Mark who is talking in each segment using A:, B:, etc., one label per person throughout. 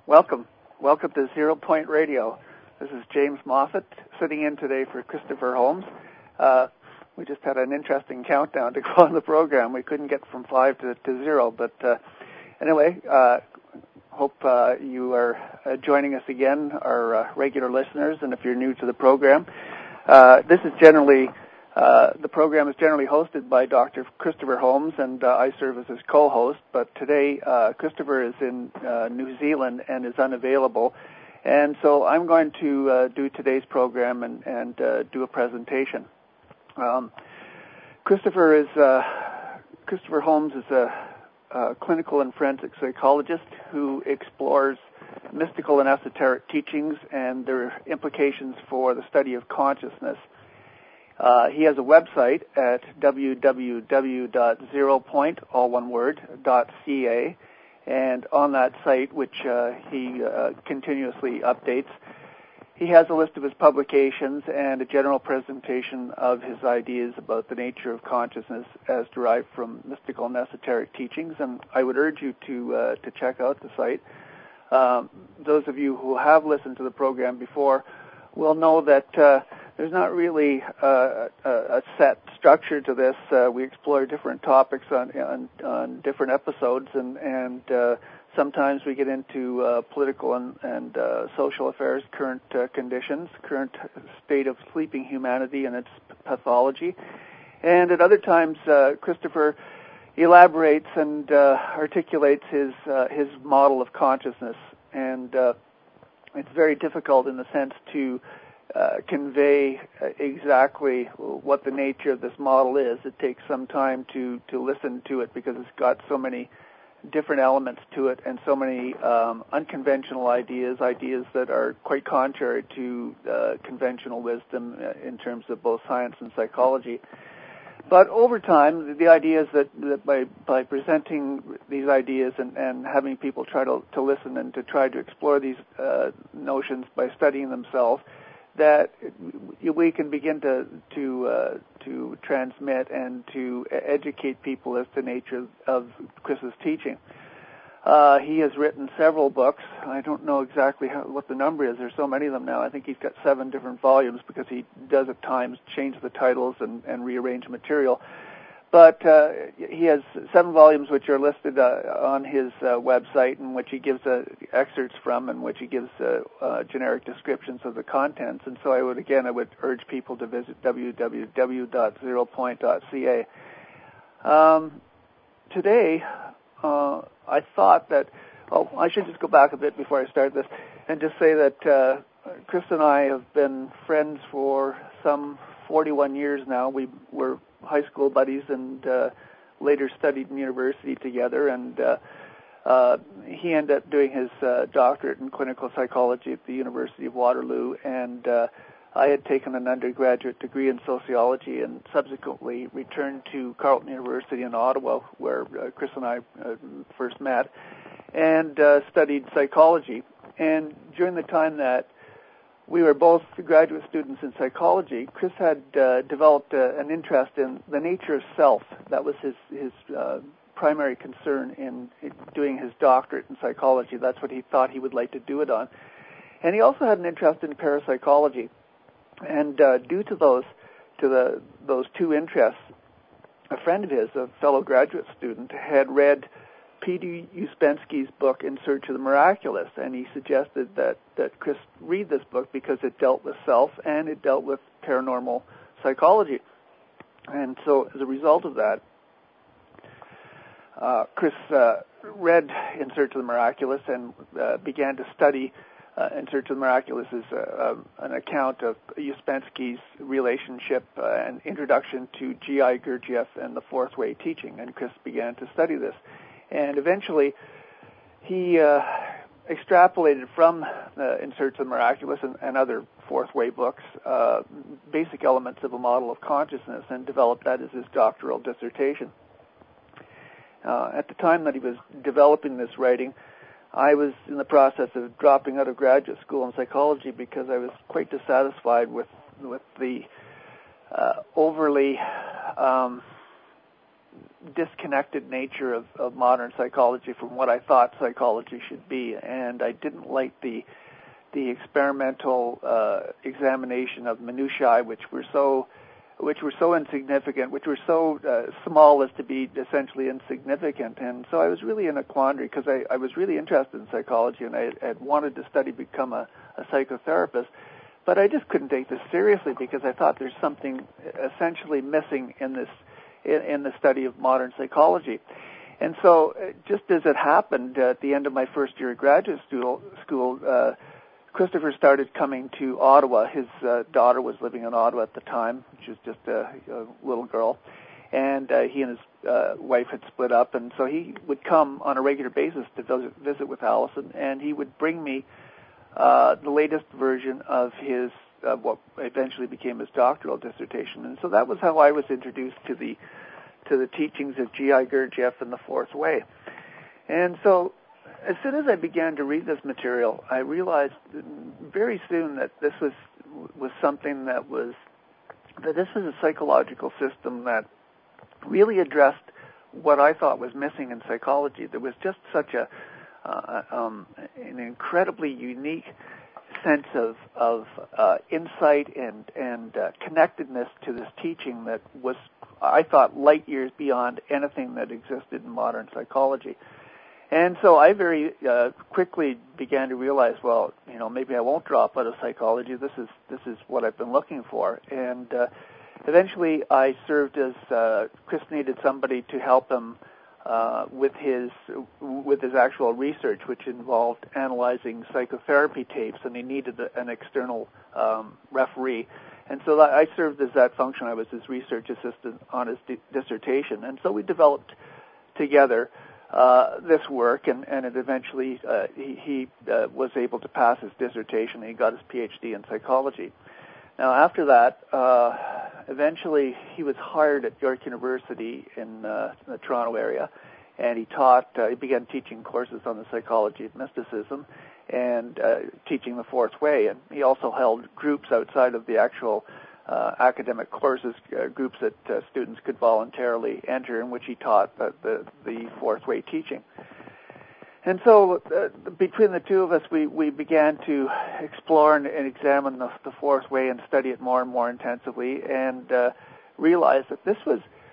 A: Welcome to Zero Point Radio. This is James Moffat sitting in today for Christopher Holmes. We just had an interesting countdown to go on the program. We couldn't get from 5 to 0, but anyway, hope you are joining us again, our regular listeners, and if you're new to the program. The program is generally hosted by Dr. Christopher Holmes, and I serve as his co-host, but today Christopher is in New Zealand and is unavailable, and so I'm going to do today's program and do a presentation. Christopher Holmes is a clinical and forensic psychologist who explores mystical and esoteric teachings and their implications for the study of consciousness. He has a website at www.zeropoint, all one word, .ca, and on that site, which he continuously updates, he has a list of his publications and a general presentation of his ideas about the nature of consciousness as derived from mystical and esoteric teachings, and I would urge you to check out the site. Those of you who have listened to the program before will know that there's not really a set structure to this. We explore different topics on different episodes, and sometimes we get into political and social affairs, current conditions, current state of sleeping humanity and its pathology. And at other times, Christopher elaborates and articulates his model of consciousness, and it's very difficult in the sense to convey exactly what the nature of this model is. It takes some time to listen to it because it's got so many different elements to it and so many unconventional ideas that are quite contrary to conventional wisdom in terms of both science and psychology. But over time, the idea is that by presenting these ideas and having people try to listen and to try to explore these notions by studying themselves, that we can begin to transmit and to educate people as to the nature of Chris's teaching. He has written several books. I don't know exactly what the number is. There's so many of them now. I think he's got 7 different volumes because he does at times change the titles and rearrange material. But he has 7 volumes which are listed on his website, in which he gives excerpts from, and which he gives generic descriptions of the contents. And so I would urge people to visit www.zeropoint.ca. Today, I thought that, I should just go back a bit before I start this and just say that Chris and I have been friends for some 41 years now. We were high school buddies and later studied in university together, and he ended up doing his doctorate in clinical psychology at the University of Waterloo, and I had taken an undergraduate degree in sociology and subsequently returned to Carleton University in Ottawa, where Chris and I first met, and studied psychology. And during the time that we were both graduate students in psychology, Chris had developed an interest in the nature of self. That was his primary concern in doing his doctorate in psychology. That's what he thought he would like to do it on. And he also had an interest in parapsychology. And due to those two interests, a friend of his, a fellow graduate student, had read P.D. Ouspensky's book In Search of the Miraculous, and he suggested that Chris read this book because it dealt with self and it dealt with paranormal psychology. And so as a result of that, Chris read In Search of the Miraculous and began to study In Search of the Miraculous is an account of Ouspensky's relationship and introduction to G.I. Gurdjieff and the Fourth Way teaching, and Chris began to study this. And eventually, he extrapolated from In Search of the Miraculous and other Fourth Way books basic elements of a model of consciousness and developed that as his doctoral dissertation. At the time that he was developing this writing, I was in the process of dropping out of graduate school in psychology because I was quite dissatisfied with the overly disconnected nature of modern psychology from what I thought psychology should be, and I didn't like the experimental examination of minutiae, which were so insignificant, which were so small as to be essentially insignificant. And so I was really in a quandary because I was really interested in psychology, and I had wanted to become a psychotherapist, but I just couldn't take this seriously because I thought there's something essentially missing in the study of modern psychology. And so just as it happened, at the end of my first year of graduate school, Christopher started coming to Ottawa. His daughter was living in Ottawa at the time. She was just a little girl. And he and his wife had split up, and so he would come on a regular basis to visit with Allison, and he would bring me the latest version of his what eventually became his doctoral dissertation. And so that was how I was introduced to the teachings of G.I. Gurdjieff and the Fourth Way. And so as soon as I began to read this material, I realized very soon that this was something that this was a psychological system that really addressed what I thought was missing in psychology. There was just such an incredibly unique sense of insight and connectedness to this teaching that was, I thought, light years beyond anything that existed in modern psychology. And so I very quickly began to realize, well, maybe I won't drop out of psychology. This is what I've been looking for. And eventually I served as Chris needed somebody to help him with his actual research, which involved analyzing psychotherapy tapes, and he needed an external referee. And so I served as that function. I was his research assistant on his dissertation. And so we developed together this work, and it eventually he was able to pass his dissertation. He got his PhD in psychology. Now, after that, eventually he was hired at York University in the Toronto area, and he began teaching courses on the psychology of mysticism and teaching the Fourth Way. And he also held groups outside of the actual academic courses, groups that students could voluntarily enter, in which he taught the Fourth Way teaching. And so between the two of us, we began to explore and examine the Fourth Way and study it more and more intensively, and realized that this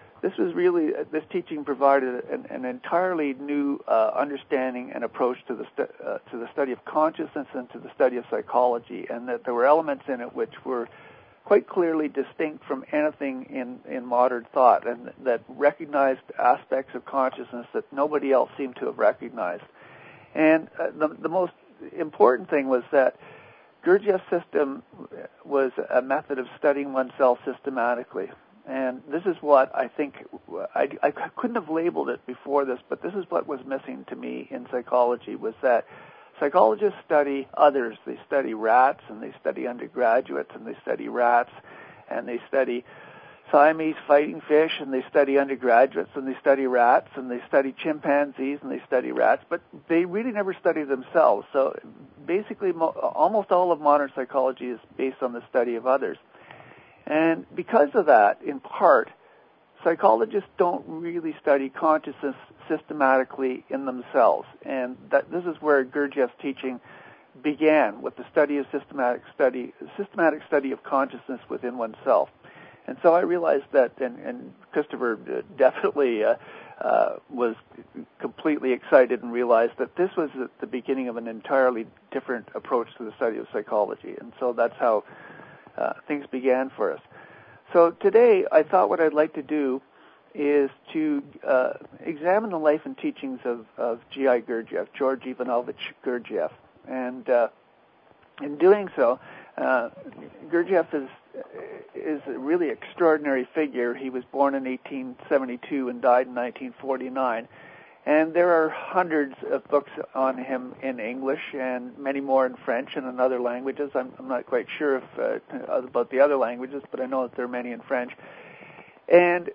A: teaching provided an entirely new understanding and approach to the study of consciousness and to the study of psychology, and that there were elements in it which were quite clearly distinct from anything in modern thought, and that recognized aspects of consciousness that nobody else seemed to have recognized. And the most important thing was that Gurdjieff's system was a method of studying oneself systematically. And this is what I think, I couldn't have labeled it before this, but this is what was missing to me in psychology, was that psychologists study others. They study rats, and they study undergraduates, and they study rats, and they study Siamese fighting fish, and they study undergraduates, and they study rats, and they study chimpanzees, and they study rats, but they really never study themselves. So basically, almost all of modern psychology is based on the study of others. And because of that, in part, psychologists don't really study consciousness systematically in themselves. And this is where Gurdjieff's teaching began, with the study of systematic study of consciousness within oneself. And so I realized that, and Christopher definitely was completely excited and realized that this was the beginning of an entirely different approach to the study of psychology. And so that's how things began for us. So today, I thought what I'd like to do is to examine the life and teachings of G.I. Gurdjieff, George Ivanovich Gurdjieff. And in doing so, Gurdjieff is a really extraordinary figure. He was born in 1872 and died in 1949. And there are hundreds of books on him in English and many more in French and in other languages. I'm not quite sure about the other languages, but I know that there are many in French. And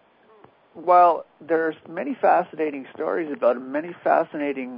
A: while there's many fascinating stories about him, many fascinating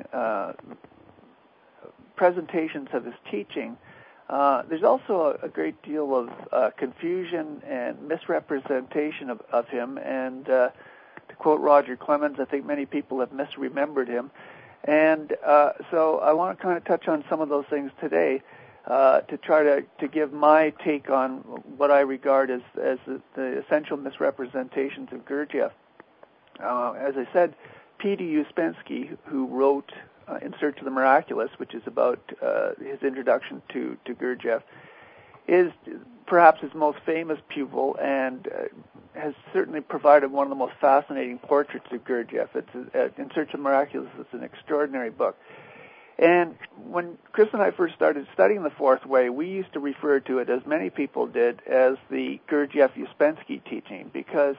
A: presentations of his teaching, there's also a great deal of confusion and misrepresentation of him, and to quote Roger Clemens, I think many people have misremembered him. And so I want to kind of touch on some of those things today to try to give my take on what I regard as the essential misrepresentations of Gurdjieff. As I said, P.D. Ouspensky, who wrote In Search of the Miraculous, which is about his introduction to Gurdjieff, is perhaps his most famous pupil and has certainly provided one of the most fascinating portraits of Gurdjieff. In Search of the Miraculous, it's an extraordinary book. And when Chris and I first started studying the Fourth Way, we used to refer to it, as many people did, as the Gurdjieff-Ouspensky teaching, because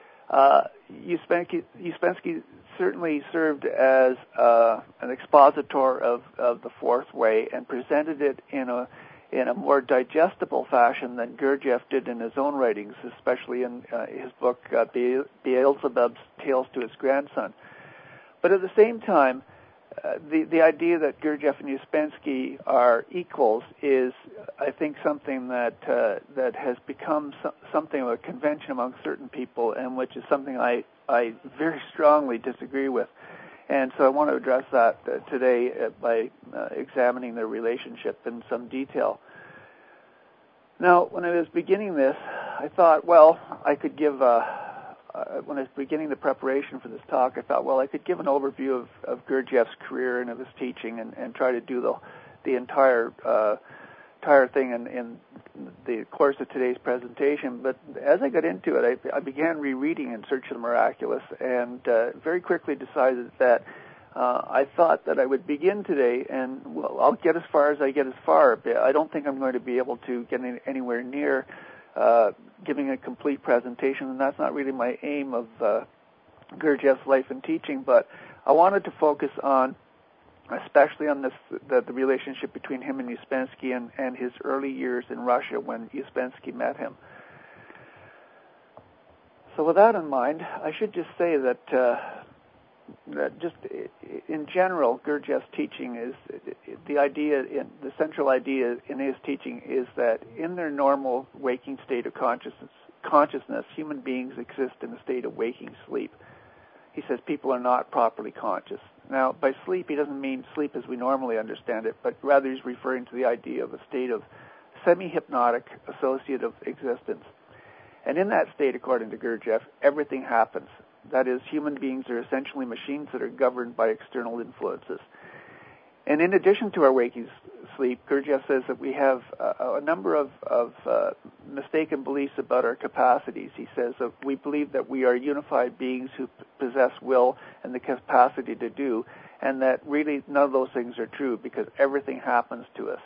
A: Ouspensky certainly served as an expositor of the Fourth Way and presented it in a more digestible fashion than Gurdjieff did in his own writings, especially in his book Beelzebub's Tales to His Grandson. But at the same time, the idea that Gurdjieff and Ouspensky are equals is, I think, something that has become something of a convention among certain people, and which is something I very strongly disagree with. And so I want to address that today by examining their relationship in some detail. Now, when I was beginning this, I thought, well, I could give when I was beginning the preparation for this talk, I thought, well, I could give an overview of Gurdjieff's career and of his teaching and try to do the entire thing in the course of today's presentation. But as I got into it, I began rereading In Search of the Miraculous and very quickly decided that I thought that I would begin today, and well, I'll get as far as I get as far. I don't think I'm going to be able to get anywhere near giving a complete presentation, and that's not really my aim of Gurdjieff's life and teaching, but I wanted to focus on, especially on the relationship between him and Ouspensky and his early years in Russia when Ouspensky met him. So with that in mind, I should just say that just in general, Gurdjieff's teaching is the central idea in his teaching is that in their normal waking state of consciousness, human beings exist in a state of waking sleep. He says people are not properly conscious. Now, by sleep, he doesn't mean sleep as we normally understand it, but rather he's referring to the idea of a state of semi-hypnotic associative existence. And in that state, according to Gurdjieff, everything happens. That is, human beings are essentially machines that are governed by external influences. And in addition to our waking sleep, Gurdjieff says that we have a number of mistaken beliefs about our capacities. He says that we believe that we are unified beings who possess will and the capacity to do, and that really none of those things are true because everything happens to us.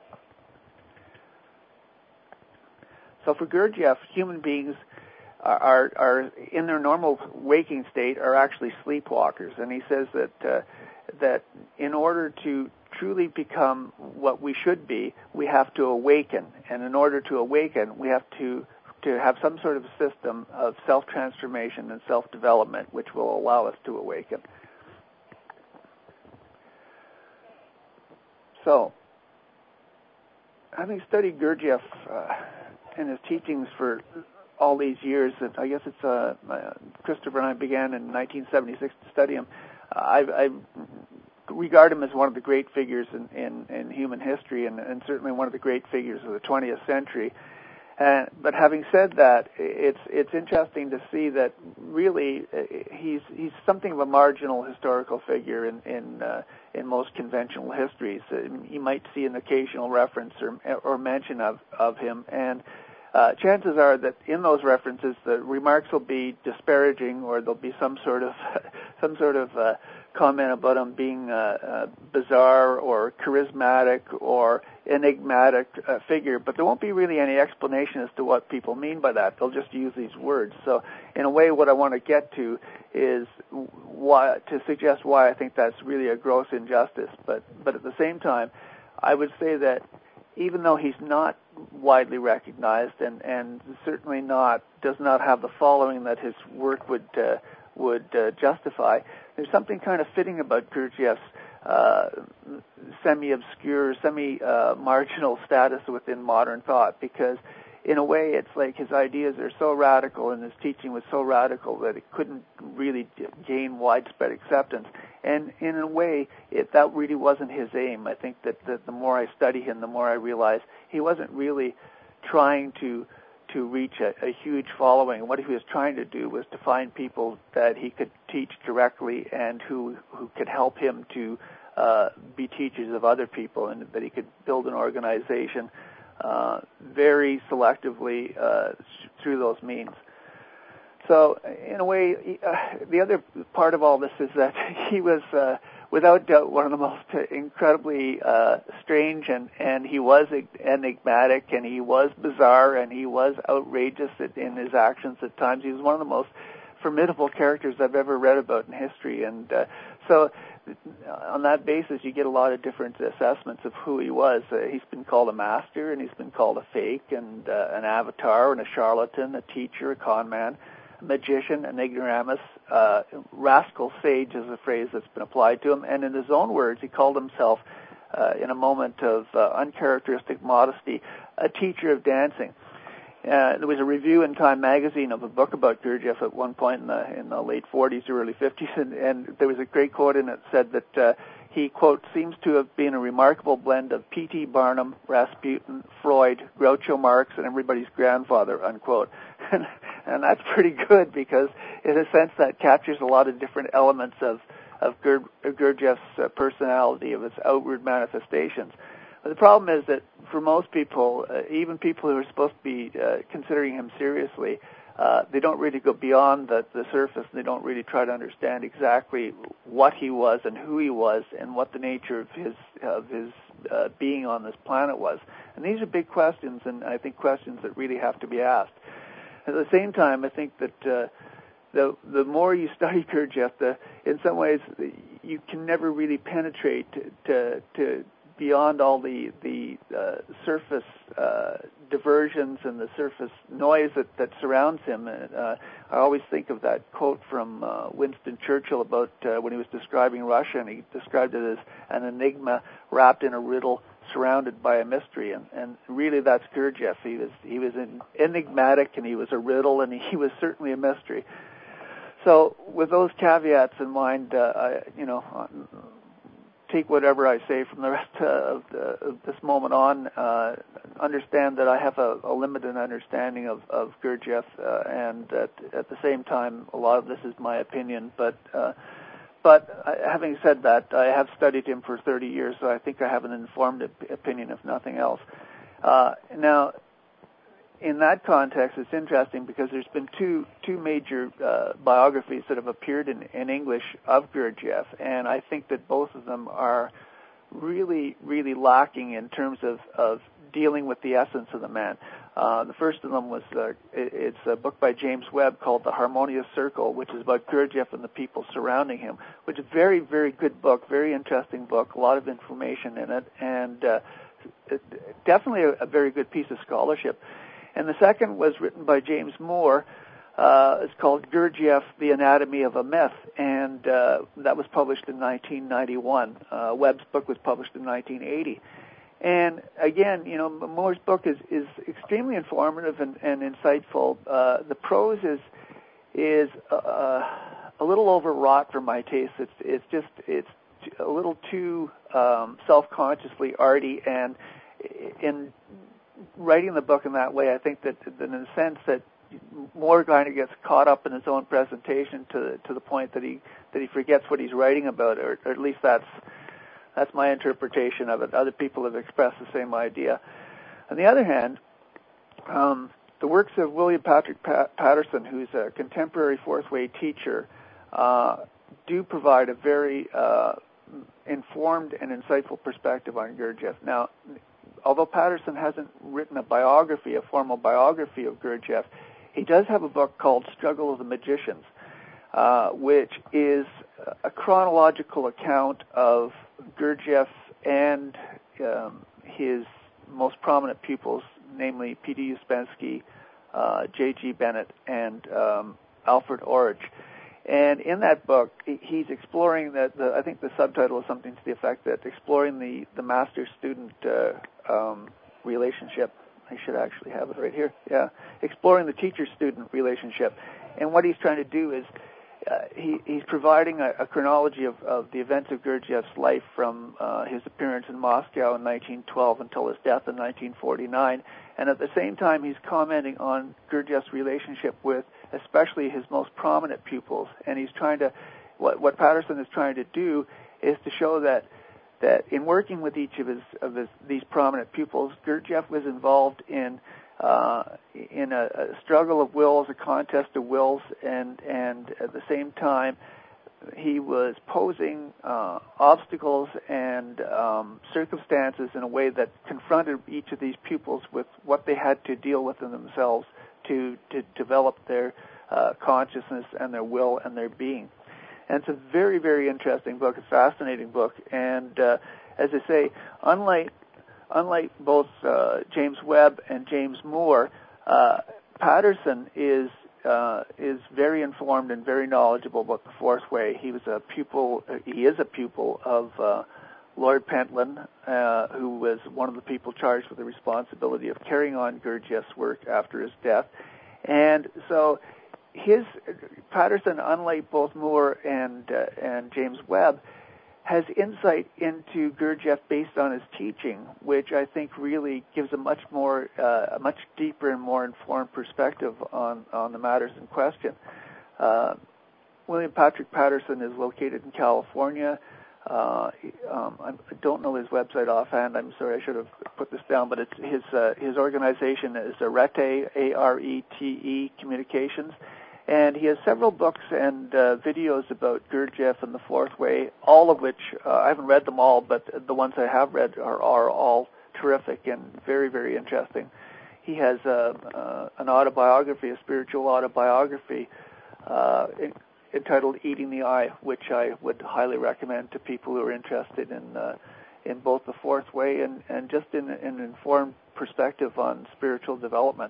A: So for Gurdjieff, human beings are in their normal waking state are actually sleepwalkers, and he says that in order to truly become what we should be, we have to awaken, and in order to awaken, we have to have some sort of system of self-transformation and self-development which will allow us to awaken. So, having studied Gurdjieff and his teachings for all these years, that I guess it's Christopher and I began in 1976 to study him. I regard him as one of the great figures in human history, and certainly one of the great figures of the 20th century. But having said that, it's interesting to see that really he's something of a marginal historical figure in most conventional histories. You might see an occasional reference or mention of him, and chances are that in those references the remarks will be disparaging, or there'll be some sort of comment about him being bizarre or charismatic or enigmatic figure, but there won't be really any explanation as to what people mean by that. They'll just use these words. So in a way, what I want to get to is to suggest why I think that's really a gross injustice. But at the same time, I would say that even though he's not widely recognized and certainly does not have the following that his work would justify, there's something kind of fitting about Gurdjieff's semi-obscure, semi-marginal status within modern thought, because in a way, it's like his ideas are so radical and his teaching was so radical that it couldn't really gain widespread acceptance. And in a way, that really wasn't his aim. I think that the more I study him, the more I realize he wasn't really trying to reach a huge following. What he was trying to do was to find people that he could teach directly and who could help him to be teachers of other people, and that he could build an organization very selectively through those means. So, in a way, the other part of all this is that he was, without doubt, one of the most incredibly strange, and he was enigmatic, and he was bizarre, and he was outrageous in his actions at times. He was one of the most formidable characters I've ever read about in history, and so on that basis, you get a lot of different assessments of who he was. He's been called a master, and he's been called a fake, and an avatar, and a charlatan, a teacher, a con man, a magician, an ignoramus, rascal sage is a phrase that's been applied to him. And in his own words, he called himself, in a moment of uncharacteristic modesty, a teacher of dancing. There was a review in Time magazine of a book about Gurdjieff at one point in the late 40s or early 50s, and there was a great quote in it that said that he, quote, seems to have been a remarkable blend of P.T. Barnum, Rasputin, Freud, Groucho Marx, and everybody's grandfather, unquote. And that's pretty good because, in a sense, that captures a lot of different elements of Gurdjieff's personality, of his outward manifestations. But the problem is that for most people, even people who are supposed to be considering him seriously, they don't really go beyond the surface, and they don't really try to understand exactly what he was and who he was and what the nature of his being on this planet was. And these are big questions, and I think questions that really have to be asked. At the same time, I think that the more you study Gurdjieff, in some ways you can never really penetrate to beyond all the surface diversions and the surface noise that surrounds him. I always think of that quote from Winston Churchill about when he was describing Russia, and he described it as an enigma wrapped in a riddle, surrounded by a mystery, and really that's Gurdjieff. He was enigmatic, and he was a riddle, and he was certainly a mystery. So with those caveats in mind, take whatever I say from the rest of this moment on. Understand that I have a limited understanding of Gurdjieff, and at the same time, a lot of this is my opinion. But having said that, I have studied him for 30 years, so I think I have an informed opinion, if nothing else. Now, in that context, it's interesting because there's been two major biographies that have appeared in English of Gurdjieff, and I think that both of them are really, really lacking in terms of dealing with the essence of the man. The first of them was it's a book by James Webb called The Harmonious Circle, which is about Gurdjieff and the people surrounding him, which is a very, very good book, very interesting book, a lot of information in it, and definitely a very good piece of scholarship. And the second was written by James Moore. It's called Gurdjieff, The Anatomy of a Myth, and that was published in 1991. Webb's book was published in 1980. And again, Moore's book is extremely informative and insightful. The prose is a little overwrought for my taste. It's a little too self-consciously arty, and in writing the book in that way, I think that in a sense that Moore kind of gets caught up in his own presentation to the point that he forgets what he's writing about, or at least that's my interpretation of it. Other people have expressed the same idea. On the other hand, the works of William Patrick Patterson, who's a contemporary fourth-way teacher, do provide a very informed and insightful perspective on Gurdjieff. Now, although Patterson hasn't written a formal biography of Gurdjieff, he does have a book called Struggle of the Magicians, which is a chronological account of Gurdjieff and his most prominent pupils, namely P.D. Uspensky, J.G. Bennett, and Alfred Orage. And in that book, he's exploring I think the subtitle is something to the effect that exploring the master-student relationship I should actually have it right here. Yeah, Exploring the Teacher-Student Relationship. And what he's trying to do is he's providing a chronology of the events of Gurdjieff's life from his appearance in Moscow in 1912 until his death in 1949. And at the same time, he's commenting on Gurdjieff's relationship with especially his most prominent pupils. And he's trying to, what Patterson is trying to do is to show that in working with each of these prominent pupils, Gurdjieff was involved in a struggle of wills, a contest of wills, and at the same time, he was posing obstacles and circumstances in a way that confronted each of these pupils with what they had to deal with in themselves to develop their consciousness and their will and their being. And it's a very, very interesting book, a fascinating book. And as I say, unlike both James Webb and James Moore, Patterson is very informed and very knowledgeable about the Fourth Way. He is a pupil of Lord Pentland, who was one of the people charged with the responsibility of carrying on Gurdjieff's work after his death. And so Patterson, unlike both Moore and James Webb, has insight into Gurdjieff based on his teaching, which I think really gives a much deeper and more informed perspective on the matters in question. William Patrick Patterson is located in California. I don't know his website offhand. I'm sorry, I should have put this down, but it's his organization is Arete, A-R-E-T-E Communications. And he has several books and videos about Gurdjieff and the Fourth Way, all of which, I haven't read them all, but the ones I have read are all terrific and very, very interesting. He has an autobiography, a spiritual autobiography, entitled Eating the Eye, which I would highly recommend to people who are interested in both the Fourth Way and just in an informed perspective on spiritual development.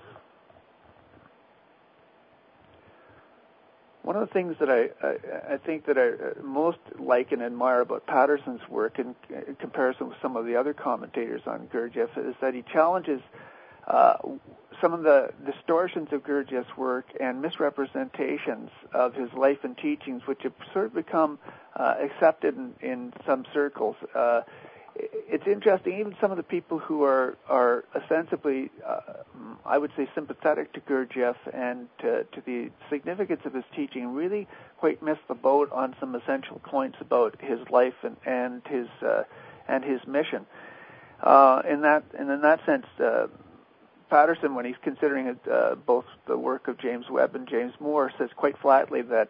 A: One of the things that I think that I most like and admire about Patterson's work in comparison with some of the other commentators on Gurdjieff is that he challenges some of the distortions of Gurdjieff's work and misrepresentations of his life and teachings, which have sort of become accepted in some circles. It's interesting, even some of the people who are ostensibly, I would say, sympathetic to Gurdjieff and to the significance of his teaching really quite miss the boat on some essential points about his life and his mission. In that sense, Patterson, when he's considering both the work of James Webb and James Moore, says quite flatly that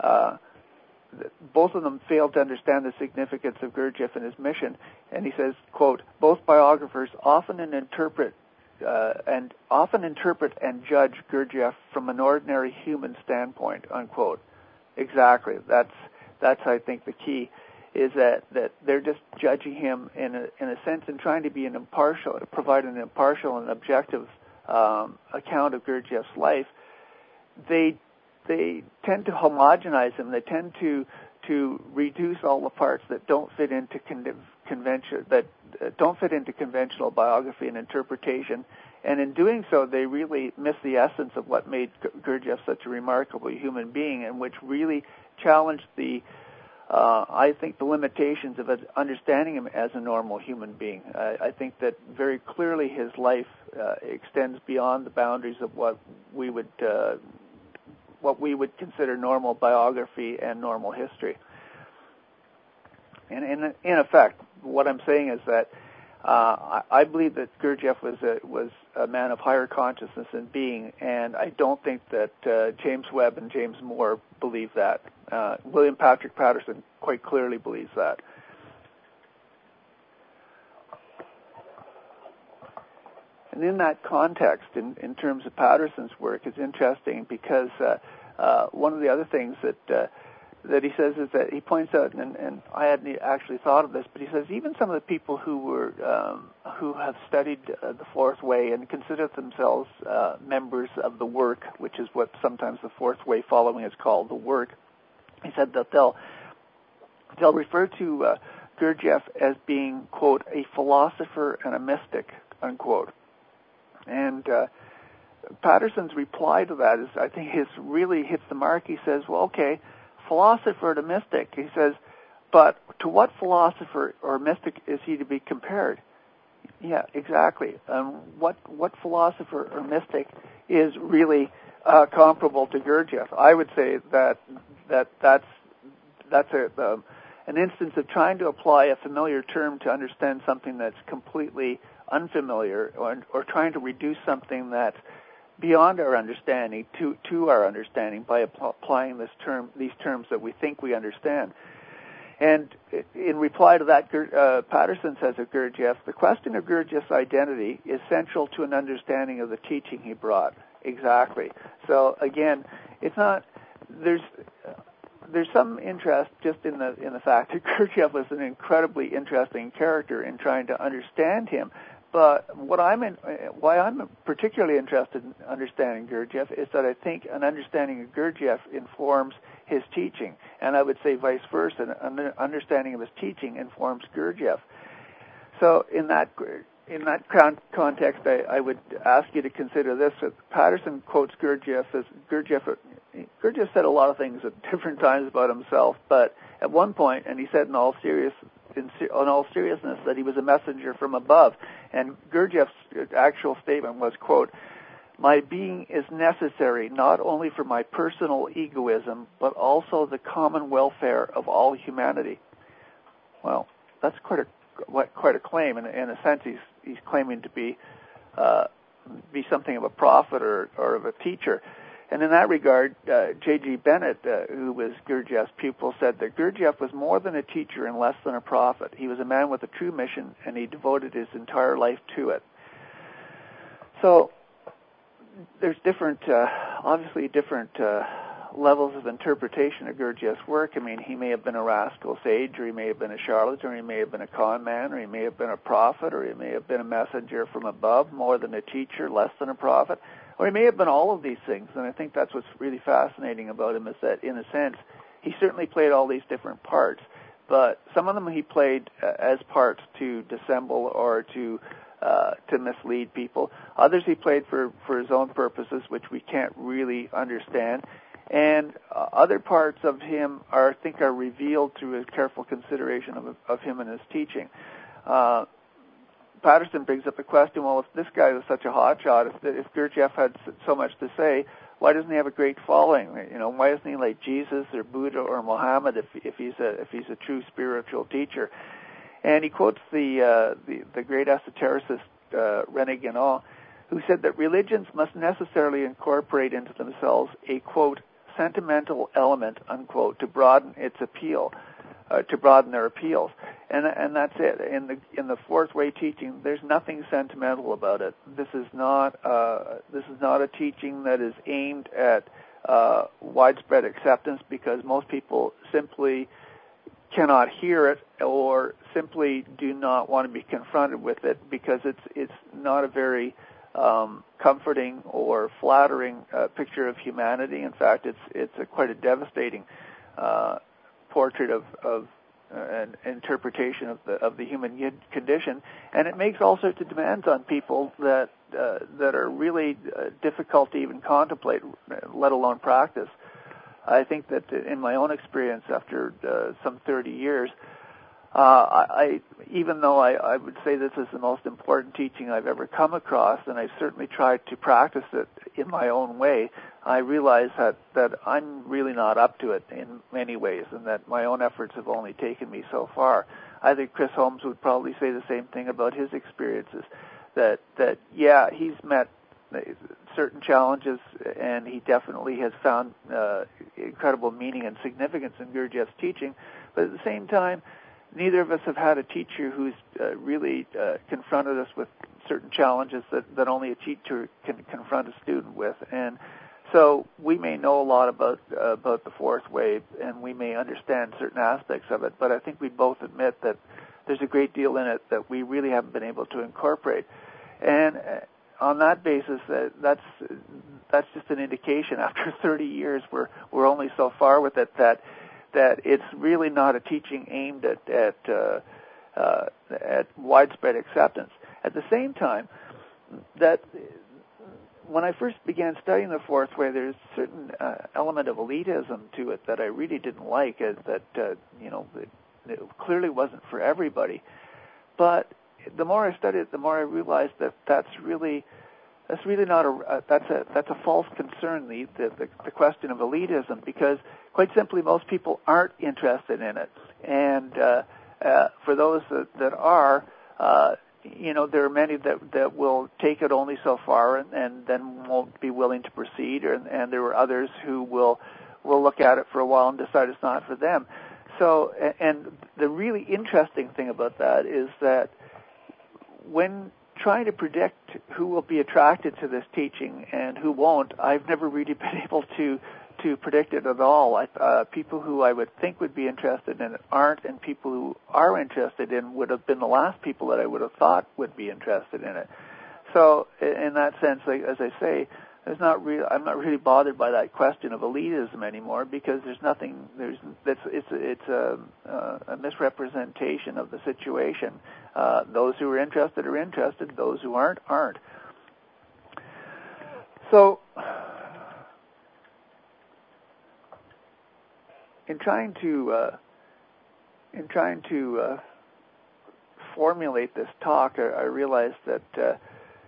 A: both of them failed to understand the significance of Gurdjieff and his mission. And he says, quote, both biographers often interpret and judge Gurdjieff from an ordinary human standpoint, unquote. Exactly. That's I think the key, is that they're just judging him in a sense and trying to be provide an impartial and objective account of Gurdjieff's life. They tend to homogenize him. They tend to reduce all the parts that don't fit into conventional biography and interpretation. And in doing so, they really miss the essence of what made Gurdjieff such a remarkable human being, and which really challenged I think, the limitations of understanding him as a normal human being. I think that very clearly his life extends beyond the boundaries of what we would consider normal biography and normal history. And in effect, what I'm saying is that I believe that Gurdjieff was a man of higher consciousness and being, and I don't think that James Webb and James Moore believe that. William Patrick Patterson quite clearly believes that. And in that context, in terms of Patterson's work, is interesting because one of the other things that he says is that he points out, and I hadn't actually thought of this, but he says even some of the people who have studied the Fourth Way and consider themselves members of the work, which is what sometimes the Fourth Way following is called, the work. He said that they'll refer to Gurdjieff as being, quote, a philosopher and a mystic, unquote. And Patterson's reply to that is, I think, really hits the mark. He says, well, okay, philosopher to mystic. He says, but to what philosopher or mystic is he to be compared? Yeah, exactly. What philosopher or mystic is really comparable to Gurdjieff? I would say that's an instance of trying to apply a familiar term to understand something that's completely unfamiliar, or trying to reduce something that's beyond our understanding to our understanding by applying these terms that we think we understand. And in reply to that, Patterson says of Gurdjieff, the question of Gurdjieff's identity is central to an understanding of the teaching he brought. Exactly. So again, it's not, there's some interest just in the fact that Gurdjieff was an incredibly interesting character in trying to understand him. But why I'm particularly interested in understanding Gurdjieff is that I think an understanding of Gurdjieff informs his teaching, and I would say vice versa. An understanding of his teaching informs Gurdjieff. So in that context, I would ask you to consider this. Patterson quotes Gurdjieff as Gurdjieff said a lot of things at different times about himself, but at one point, and he said in all seriousness, that he was a messenger from above. And Gurdjieff's actual statement was, quote, "My being is necessary not only for my personal egoism, but also the common welfare of all humanity." Well, that's quite a claim. In a sense, he's claiming to be something of a prophet or of a teacher. And in that regard, J.G. Bennett, who was Gurdjieff's pupil, said that Gurdjieff was more than a teacher and less than a prophet. He was a man with a true mission, and he devoted his entire life to it. So there's obviously different levels of interpretation of Gurdjieff's work. I mean, he may have been a rascal sage, or he may have been a charlatan, or he may have been a con man, or he may have been a prophet, or he may have been a messenger from above, more than a teacher, less than a prophet. Or he may have been all of these things, and I think that's what's really fascinating about him, is that, in a sense, he certainly played all these different parts, but some of them he played as parts to dissemble or to mislead people. Others he played for his own purposes, which we can't really understand. And other parts of him are revealed through his careful consideration of him and his teaching. Patterson brings up the question, well, if this guy was such a hotshot, if Gurdjieff had so much to say, why doesn't he have a great following? Why isn't he like Jesus or Buddha or Muhammad if he's a true spiritual teacher? And he quotes the great esotericist René Guénon, who said that religions must necessarily incorporate into themselves a, quote, sentimental element, unquote, to broaden its appeal. To broaden their appeals, and that's it. In the Fourth Way teaching, there's nothing sentimental about it. This is not a teaching that is aimed at widespread acceptance, because most people simply cannot hear it, or simply do not want to be confronted with it, because it's not a very comforting or flattering picture of humanity. In fact, it's quite a devastating portrait of an interpretation of the human condition, and it makes all sorts of demands on people that are really difficult to even contemplate, let alone practice. I think that in my own experience, after some 30 years, even though I would say this is the most important teaching I've ever come across, and I've certainly tried to practice it in my own way, I realize that I'm really not up to it in many ways, and that my own efforts have only taken me so far. I think Chris Holmes would probably say the same thing about his experiences, that yeah, he's met certain challenges, and he definitely has found incredible meaning and significance in Gurdjieff's teaching, but at the same time, neither of us have had a teacher who's really confronted us with certain challenges that only a teacher can confront a student with. And so we may know a lot about the Fourth Way, and we may understand certain aspects of it, but I think we both admit that there's a great deal in it that we really haven't been able to incorporate. And on that basis, that's just an indication. After 30 years, we're only so far with it that it's really not a teaching aimed at widespread acceptance. At the same time, that when I first began studying the Fourth Way, there's a certain element of elitism to it that I really didn't like. It clearly wasn't for everybody. But the more I studied it, the more I realized that that's really not that's a false concern. The question of elitism, because quite simply most people aren't interested in it, and for those that are. There are many that will take it only so far and then won't be willing to proceed, and there are others who will look at it for a while and decide it's not for them. So, and the really interesting thing about that is that when trying to predict who will be attracted to this teaching and who won't, I've never really been able to predict it at all. People who I would think would be interested in it aren't, and people who are interested in would have been the last people that I would have thought would be interested in it. So, in that sense, as I say, I'm not really bothered by that question of elitism anymore, because it's a misrepresentation of the situation. Those who are interested, those who aren't. So, in trying to formulate this talk, I realized that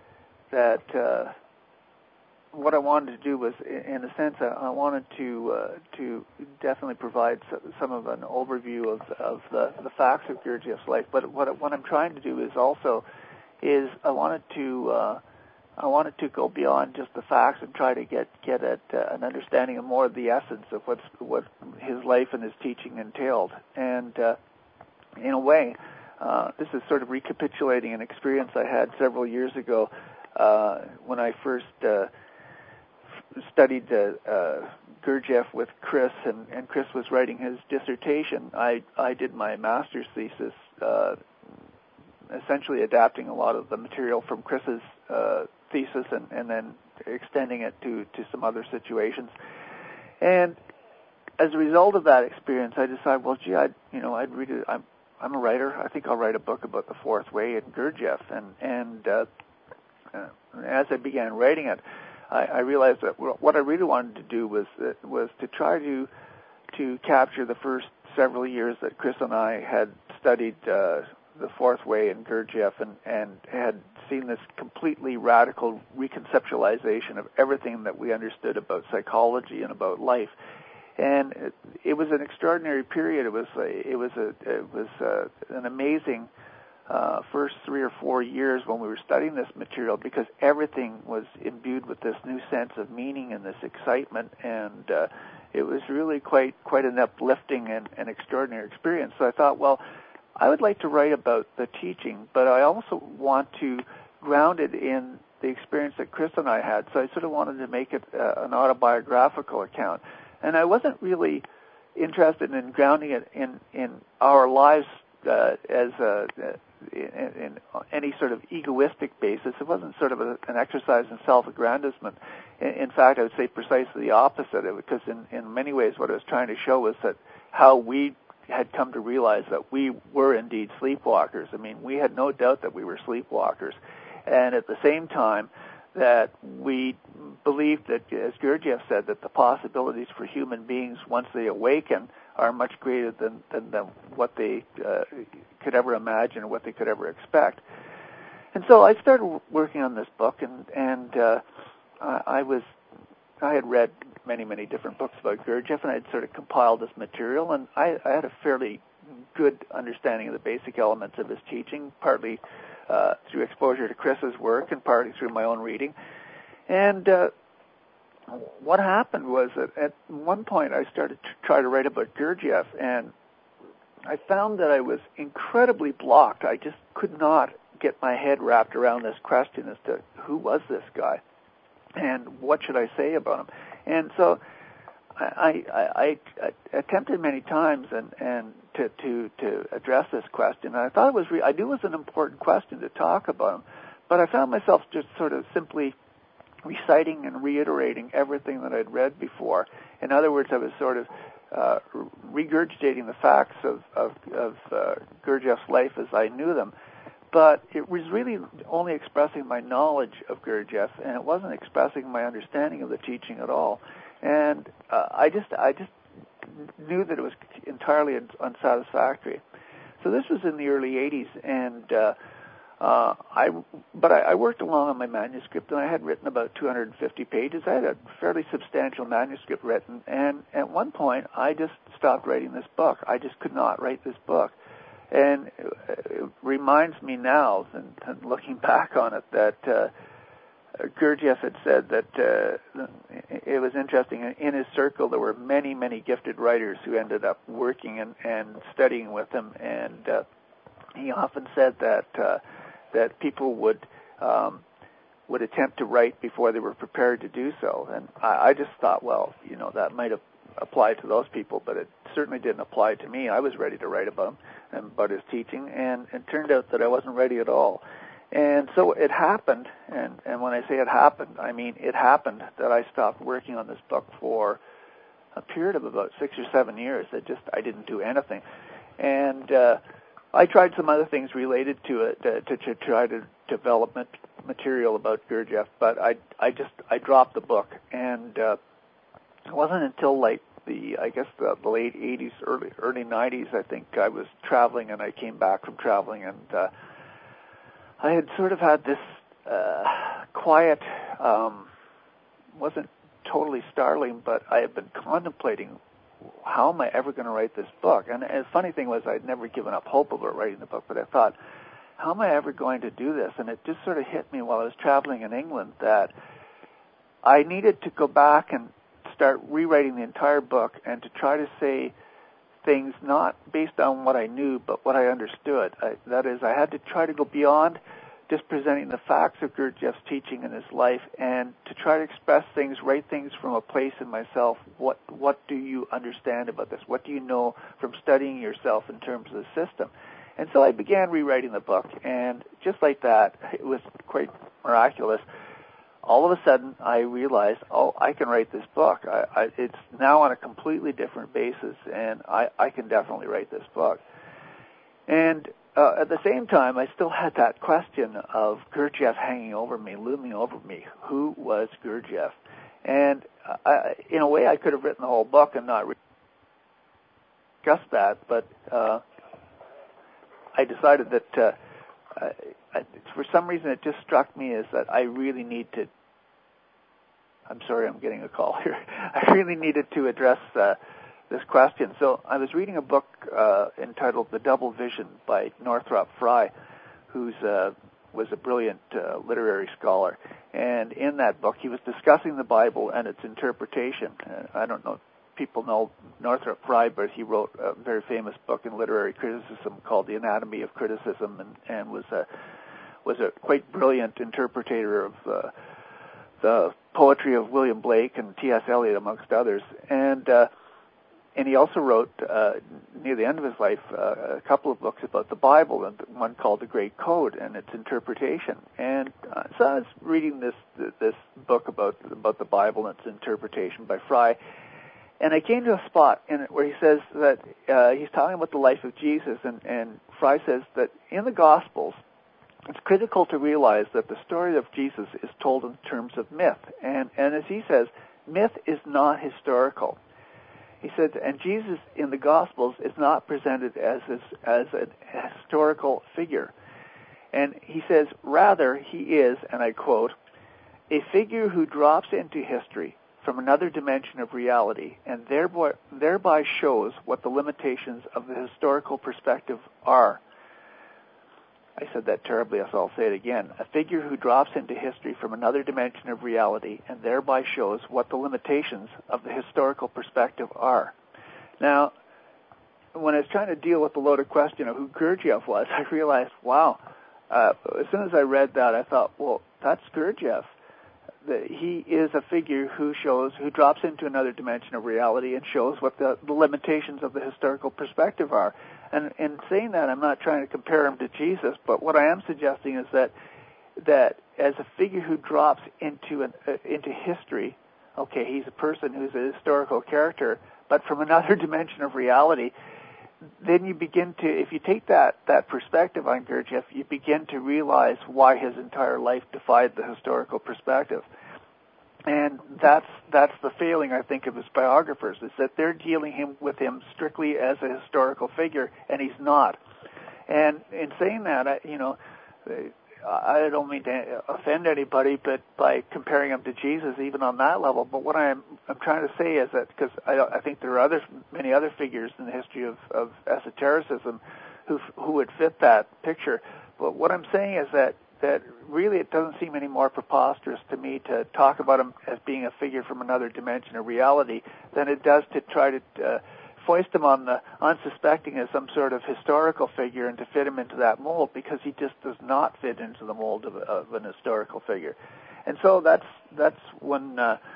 A: what I wanted to do was, in a sense, I wanted to definitely provide some of an overview of the facts of Gurdjieff's life. But what I'm trying to do is I wanted to go beyond just the facts and try to get at an understanding of more of the essence of what his life and his teaching entailed. And in a way, this is sort of recapitulating an experience I had several years ago when I first studied Gurdjieff with Chris, and Chris was writing his dissertation. I did my master's thesis, essentially adapting a lot of the material from Chris's thesis and then extending it to some other situations. And as a result of that experience, I decided, well, gee, I'd read it. I'm a writer. I think I'll write a book about the Fourth Way and Gurdjieff. And as I began writing it, I realized that what I really wanted to do was to try to capture the first several years that Chris and I had studied the Fourth Way and Gurdjieff and had seen this completely radical reconceptualization of everything that we understood about psychology and about life. And it was an extraordinary period. It was an amazing first 3 or 4 years when we were studying this material, because everything was imbued with this new sense of meaning and this excitement, and it was really quite an uplifting and extraordinary experience. So I thought, well, I would like to write about the teaching, but I also want to ground it in the experience that Chris and I had. So I sort of wanted to make it an autobiographical account. And I wasn't really interested in grounding it in our lives in any sort of egoistic basis. It wasn't sort of an exercise in self-aggrandizement. In fact, I would say precisely the opposite, because in many ways what I was trying to show was that how we had come to realize that we were indeed sleepwalkers. I mean, we had no doubt that we were sleepwalkers. And at the same time, that we believed that, as Gurdjieff said, that the possibilities for human beings once they awaken are much greater than what they could ever imagine or what they could ever expect. And so I started working on this book, and I had read many different books about Gurdjieff, and I had sort of compiled this material, and I had a fairly good understanding of the basic elements of his teaching, partly through exposure to Chris's work and partly through my own reading. And what happened was that at one point I started to try to write about Gurdjieff, and I found that I was incredibly blocked. I just could not get my head wrapped around this question as to who was this guy and what should I say about him. And so I attempted many times and to address this question. And I thought I knew it was an important question to talk about, but I found myself just sort of simply reciting and reiterating everything that I'd read before. In other words, I was sort of regurgitating the facts of Gurdjieff's life as I knew them. but it was really only expressing my knowledge of Gurdjieff, and it wasn't expressing my understanding of the teaching at all. And I just knew that it was entirely unsatisfactory. So this was in the early 80s, and I worked along on my manuscript, and I had written about 250 pages. I had a fairly substantial manuscript written, and at one point, I just stopped writing this book. I just could not write this book. And it reminds me now, and looking back on it, that Gurdjieff had said that it was interesting. In his circle, there were many, many gifted writers who ended up working and studying with him, and he often said that people would attempt to write before they were prepared to do so. And I just thought, well, that might have applied to those people, but it certainly didn't apply to me. I was ready to write about him and about his teaching, and it turned out that I wasn't ready at all. And so it happened, and when I say it happened, I mean it happened that I stopped working on this book for a period of about 6 or 7 years. I didn't do anything. And I tried some other things related to it to try to develop material about Gurdjieff, but I dropped the book. And it wasn't until the late 80s, early 90s, I think I was traveling, and I came back from traveling, and I had sort of had this quiet, wasn't totally startling, but I had been contemplating, how am I ever going to write this book? And the funny thing was, I'd never given up hope about writing the book, but I thought, how am I ever going to do this? And it just sort of hit me while I was traveling in England that I needed to go back and start rewriting the entire book and to try to say things not based on what I knew, but what I understood. That is, I had to try to go beyond just presenting the facts of Gurdjieff's teaching in his life, and to try to express things, write things from a place in myself. What do you understand about this? What do you know from studying yourself in terms of the system? And so I began rewriting the book, and just like that, it was quite miraculous. All of a sudden, I realized, I can write this book. It's now on a completely different basis, and I can definitely write this book. And at the same time, I still had that question of Gurdjieff hanging over me, looming over me. Who was Gurdjieff? And in a way, I could have written the whole book and not discussed that, but I decided that for some reason it just struck me as that I really need to, I'm sorry, I'm getting a call here. I really needed to address this question. So I was reading a book entitled The Double Vision by Northrop Frye, who was a brilliant literary scholar. And in that book, he was discussing the Bible and its interpretation. I don't know if people know Northrop Frye, but he wrote a very famous book in literary criticism called The Anatomy of Criticism, and was a quite brilliant interpretator of the poetry of William Blake and T.S. Eliot, amongst others. And he also wrote, near the end of his life, a couple of books about the Bible, and one called The Great Code and its interpretation. And so I was reading this book about the Bible and its interpretation by Frye, and I came to a spot in it where he says that he's talking about the life of Jesus, and Frye says that in the Gospels, it's critical to realize that the story of Jesus is told in terms of myth. And as he says, myth is not historical. He said, and Jesus in the Gospels is not presented as a historical figure. And he says, rather, he is, and I quote, a figure who drops into history from another dimension of reality and thereby shows what the limitations of the historical perspective are. I said that terribly, so I'll say it again. A figure who drops into history from another dimension of reality and thereby shows what the limitations of the historical perspective are. Now, when I was trying to deal with the loaded question of who Gurdjieff was, I realized, wow, as soon as I read that, I thought, well, that's Gurdjieff. He is a figure who drops into another dimension of reality and shows what the limitations of the historical perspective are. And in saying that, I'm not trying to compare him to Jesus, but what I am suggesting is that as a figure who drops into history, okay, he's a person who's a historical character, but from another dimension of reality, then you begin to, if you take that perspective on Gurdjieff, you begin to realize why his entire life defied the historical perspective. And that's the failing, I think, of his biographers, is that they're dealing with him strictly as a historical figure, and he's not. And in saying that, I don't mean to offend anybody, but by comparing him to Jesus, even on that level. But what I'm trying to say is that, because I think there are many other figures in the history of esotericism who would fit that picture. But what I'm saying is that really it doesn't seem any more preposterous to me to talk about him as being a figure from another dimension of reality than it does to try to foist him on the unsuspecting as some sort of historical figure and to fit him into that mold, because he just does not fit into the mold of an historical figure. And so that's when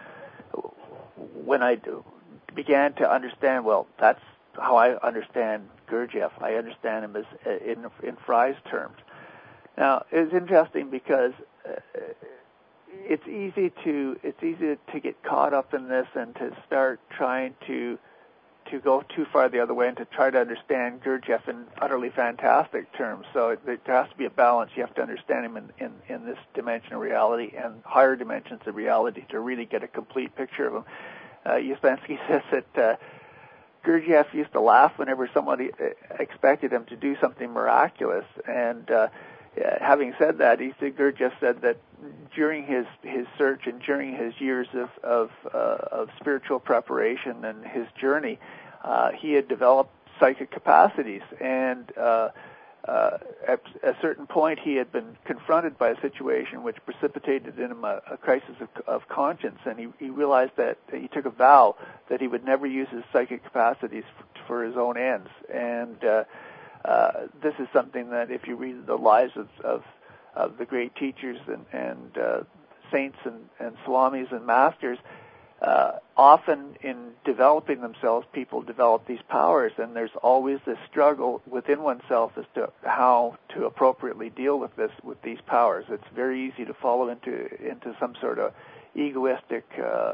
A: I began to understand, well, that's how I understand Gurdjieff. I understand him as in Fry's terms. Now, it's interesting because it's easy to get caught up in this and to start trying to go too far the other way and to try to understand Gurdjieff in utterly fantastic terms. So there has to be a balance. You have to understand him in this dimension of reality and higher dimensions of reality to really get a complete picture of him. Ouspensky says that Gurdjieff used to laugh whenever somebody expected him to do something miraculous, and having said that, Gurdjieff said that during his search and during his years of spiritual preparation and his journey, he had developed psychic capacities, and at a certain point he had been confronted by a situation which precipitated in him a crisis of conscience, and he realized that he took a vow that he would never use his psychic capacities for his own ends. And this is something that, if you read the lives of the great teachers and saints and swamis and masters, often in developing themselves, people develop these powers, and there's always this struggle within oneself as to how to appropriately deal with these powers. It's very easy to fall into some sort of egoistic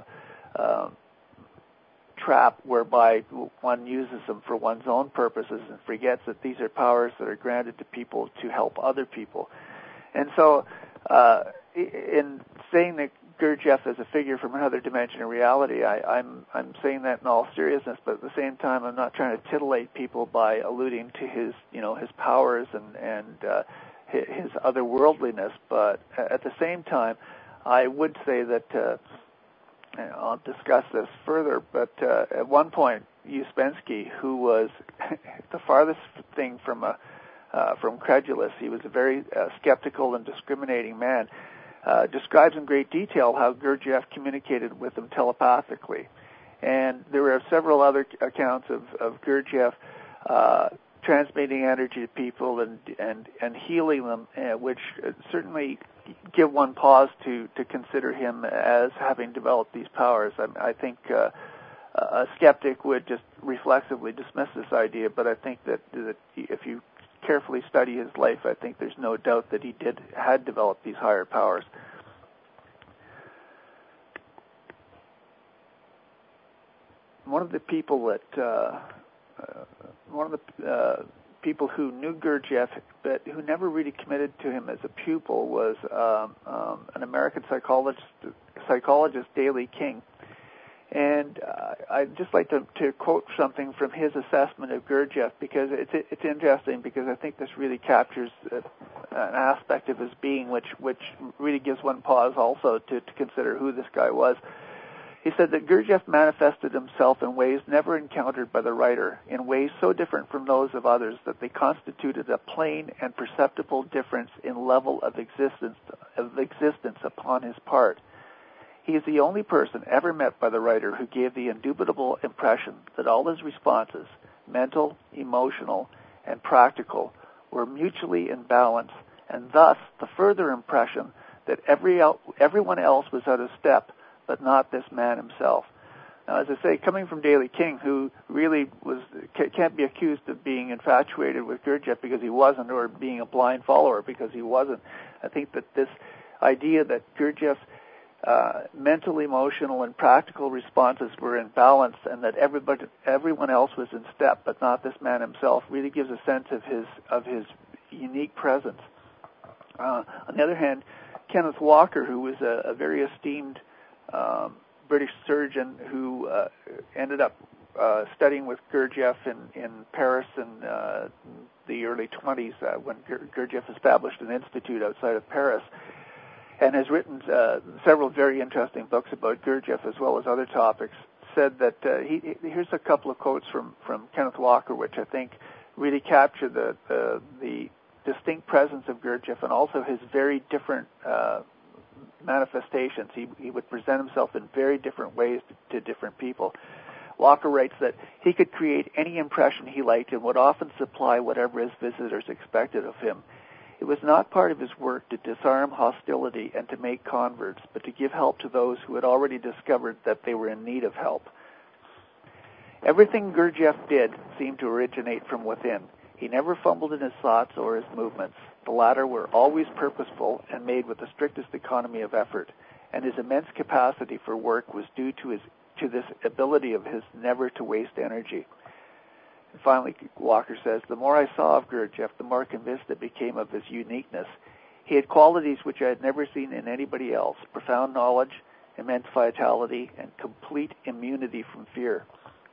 A: trap whereby one uses them for one's own purposes and forgets that these are powers that are granted to people to help other people. And so, in saying that Gurdjieff is a figure from another dimension of reality, I'm saying that in all seriousness, but at the same time, I'm not trying to titillate people by alluding to his powers and his otherworldliness. But at the same time, I would say that. I'll discuss this further, but at one point, Ouspensky, who was the farthest thing from credulous, he was a very skeptical and discriminating man, describes in great detail how Gurdjieff communicated with him telepathically. And there were several other accounts of Gurdjieff transmitting energy to people and healing them, which certainly give one pause to consider him as having developed these powers. I think a skeptic would just reflexively dismiss this idea, but I think that if you carefully study his life, I think there's no doubt that he had developed these higher powers. One of the people people who knew Gurdjieff but who never really committed to him as a pupil was an American psychologist, Daley King. And I'd just like to quote something from his assessment of Gurdjieff, because it's interesting, because I think this really captures an aspect of his being which really gives one pause also to consider who this guy was. He said that Gurdjieff manifested himself in ways never encountered by the writer, in ways so different from those of others that they constituted a plain and perceptible difference in level of existence upon his part. He is the only person ever met by the writer who gave the indubitable impression that all his responses, mental, emotional, and practical, were mutually in balance, and thus the further impression that everyone else was out of step, but not this man himself. Now, as I say, coming from Daley King, who really can't be accused of being infatuated with Gurdjieff because he wasn't, or being a blind follower because he wasn't, I think that this idea that Gurdjieff's mental, emotional, and practical responses were in balance, and that everyone else was in step, but not this man himself, really gives a sense of his unique presence. On the other hand, Kenneth Walker, who was a very esteemed British surgeon who ended up studying with Gurdjieff in Paris in the early 20s when Gurdjieff established an institute outside of Paris, and has written several very interesting books about Gurdjieff as well as other topics, said that here's a couple of quotes from Kenneth Walker, which I think really capture the distinct presence of Gurdjieff and also his very different manifestations. He would present himself in very different ways to different people. Walker writes that he could create any impression he liked and would often supply whatever his visitors expected of him. It was not part of his work to disarm hostility and to make converts, but to give help to those who had already discovered that they were in need of help. Everything Gurdjieff did seemed to originate from within. He never fumbled in his thoughts or his movements. The latter were always purposeful and made with the strictest economy of effort, and his immense capacity for work was due to this ability of his never to waste energy. And finally, Walker says, the more I saw of Gurdjieff, the more convinced I became of his uniqueness. He had qualities which I had never seen in anybody else: profound knowledge, immense vitality, and complete immunity from fear.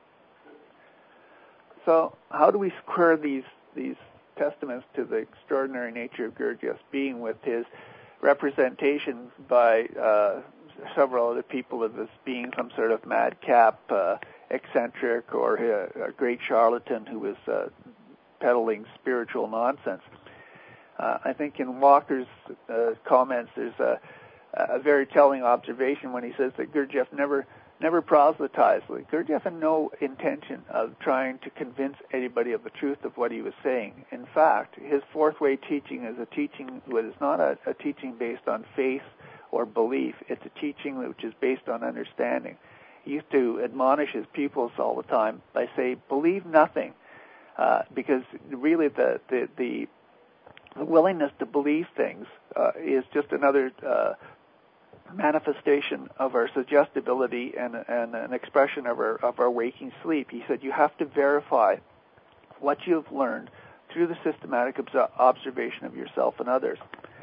A: So how do we square these testaments to the extraordinary nature of Gurdjieff's being with his representation by several other people of this being some sort of madcap, eccentric, or a great charlatan who was peddling spiritual nonsense? I think in Walker's comments there's a very telling observation when he says that Gurdjieff never proselytized. Gurdjieff had no intention of trying to convince anybody of the truth of what he was saying. In fact, his fourth way teaching is a teaching that is not a teaching based on faith or belief. It's a teaching which is based on understanding. He used to admonish his pupils all the time by saying, believe nothing, because really the willingness to believe things is just another manifestation of our suggestibility and an expression of our waking sleep. He said you have to verify what you've learned through the systematic observation of yourself and others.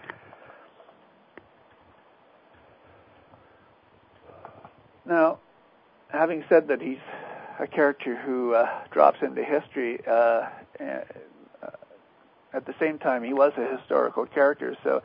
A: Now, having said that he's a character who drops into history, at the same time he was a historical character. So,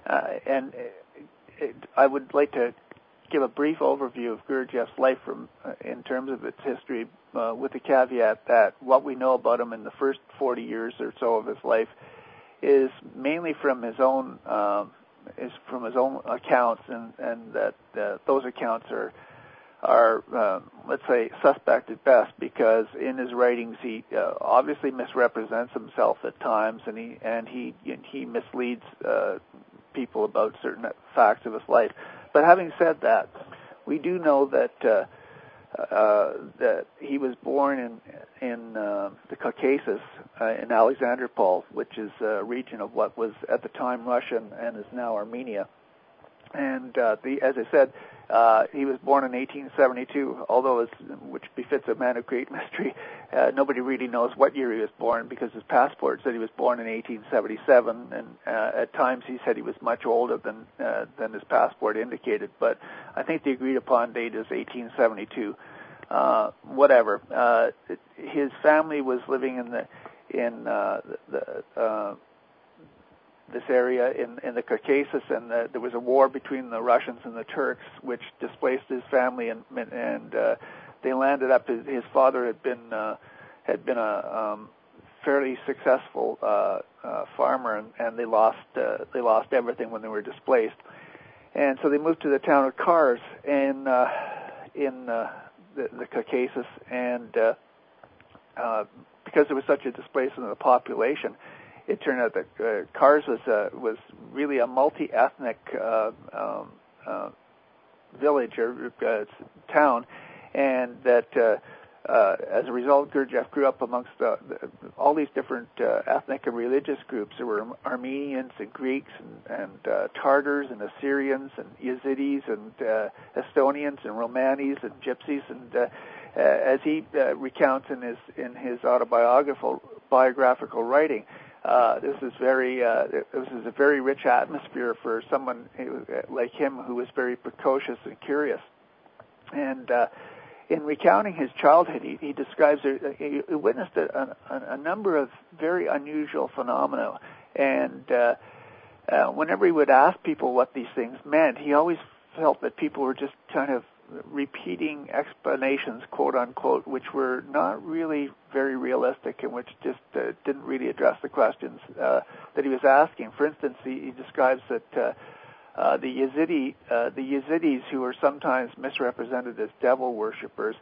A: I would like to give a brief overview of Gurdjieff's life in terms of its history, with the caveat that what we know about him in the first 40 years or so of his life is mainly from his own accounts, and that those accounts are let's say suspect at best, because in his writings he obviously misrepresents himself at times, and he misleads people about certain facts of his life. But having said that, we do know that that he was born in the Caucasus, in Alexandropol, which is a region of what was at the time Russia and is now Armenia. And as I said, he was born in 1872, although, which befits a man of great mystery, nobody really knows what year he was born, because his passport said he was born in 1877, and at times he said he was much older than his passport indicated. But I think the agreed upon date is 1872. Whatever. His family was living in this area in the Caucasus, and there was a war between the Russians and the Turks, which displaced his family, and they landed up. His father had been a fairly successful farmer, and they lost everything when they were displaced, and so they moved to the town of Kars in the Caucasus, and because there was such a displacement of the population, it turned out that Kars was really a multi-ethnic village or town, and that as a result, Gurdjieff grew up amongst all these different ethnic and religious groups. There were Armenians and Greeks and Tartars and Assyrians and Yazidis and Estonians and Romanis and Gypsies. And as he recounts in his autobiographical writing, this is a very rich atmosphere for someone like him who was very precocious and curious. And in recounting his childhood, he describes he witnessed a number of very unusual phenomena. And whenever he would ask people what these things meant, he always felt that people were just kind of repeating explanations, quote unquote, which were not really very realistic and which just didn't really address the questions that he was asking. For instance, he describes that the Yazidis, who are sometimes misrepresented as devil worshippers,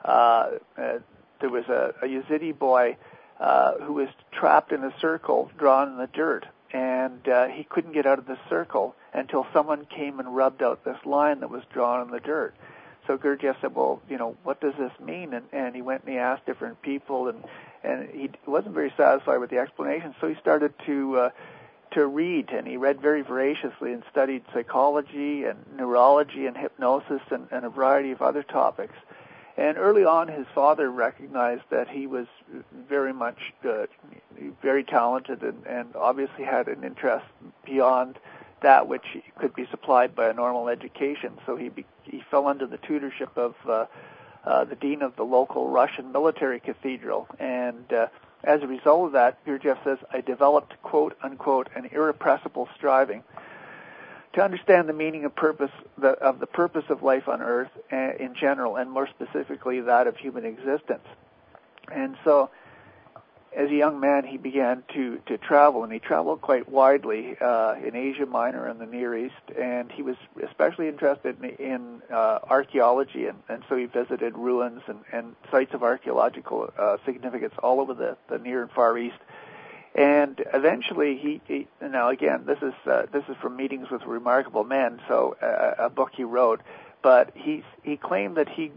A: there was a Yazidi boy who was trapped in a circle drawn in the dirt, and he couldn't get out of the circle until someone came and rubbed out this line that was drawn in the dirt. So Gurdjieff said, well, what does this mean? And he went and he asked different people, and he wasn't very satisfied with the explanation, so he started to read, and he read very voraciously and studied psychology and neurology and hypnosis and a variety of other topics. And early on, his father recognized that he was very much very talented and obviously had an interest beyond that which could be supplied by a normal education. So he fell under the tutorship of the dean of the local Russian military cathedral, and as a result of that, Gurdjieff says, I developed, quote unquote, an irrepressible striving to understand the meaning and purpose of the purpose of life on Earth in general, and more specifically that of human existence. And so, as a young man, he began to travel, and he traveled quite widely in Asia Minor and the Near East, and he was especially interested in archaeology, and so he visited ruins and sites of archaeological significance all over the Near and Far East. And eventually, he now again, this is from Meetings with Remarkable Men, so a book he wrote, but he claimed that he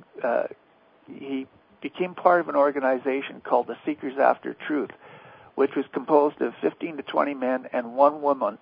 A: became part of an organization called the Seekers After Truth, which was composed of 15 to 20 men and one woman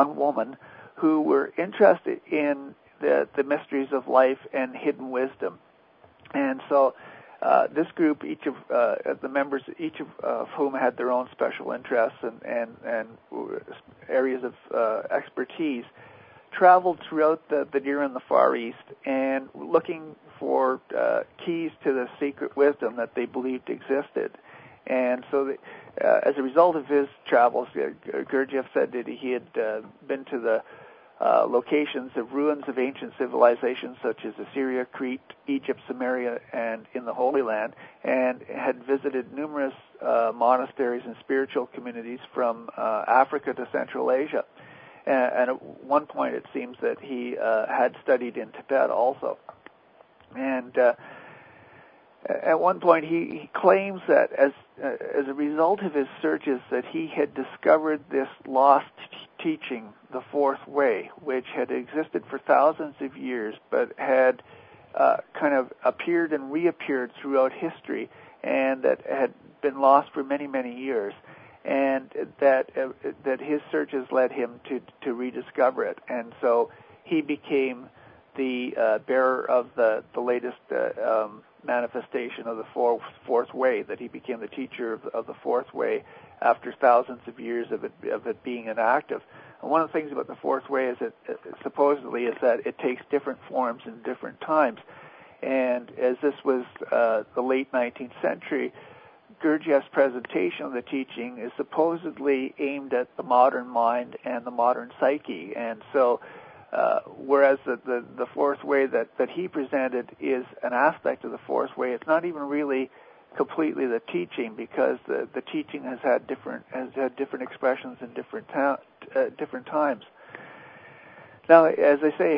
A: who were interested in the mysteries of life and hidden wisdom. And so this group, each of the members, each of whom had their own special interests and areas of expertise, traveled throughout the Near and the Far East and looking for keys to the secret wisdom that they believed existed. And so as a result of his travels, Gurdjieff said that he had been to the locations of ruins of ancient civilizations such as Assyria, Crete, Egypt, Samaria, and in the Holy Land, and had visited numerous monasteries and spiritual communities from Africa to Central Asia. And at one point, it seems that he had studied in Tibet also. And at one point, he claims that as a result of his searches, that he had discovered this lost teaching, the Fourth Way, which had existed for thousands of years, but had kind of appeared and reappeared throughout history, and that had been lost for many, many years. And that his searches led him to rediscover it, and so he became the bearer of the latest manifestation of the Fourth Way. That he became the teacher of the Fourth Way after thousands of years of it being inactive. And one of the things about the Fourth Way is that supposedly is that it takes different forms in different times, and as this was the late 19th century. Gurdjieff's presentation of the teaching is supposedly aimed at the modern mind and the modern psyche, and so whereas the Fourth Way that he presented is an aspect of the Fourth Way, it's not even really completely the teaching, because the teaching has had different expressions in different times. Now, as I say,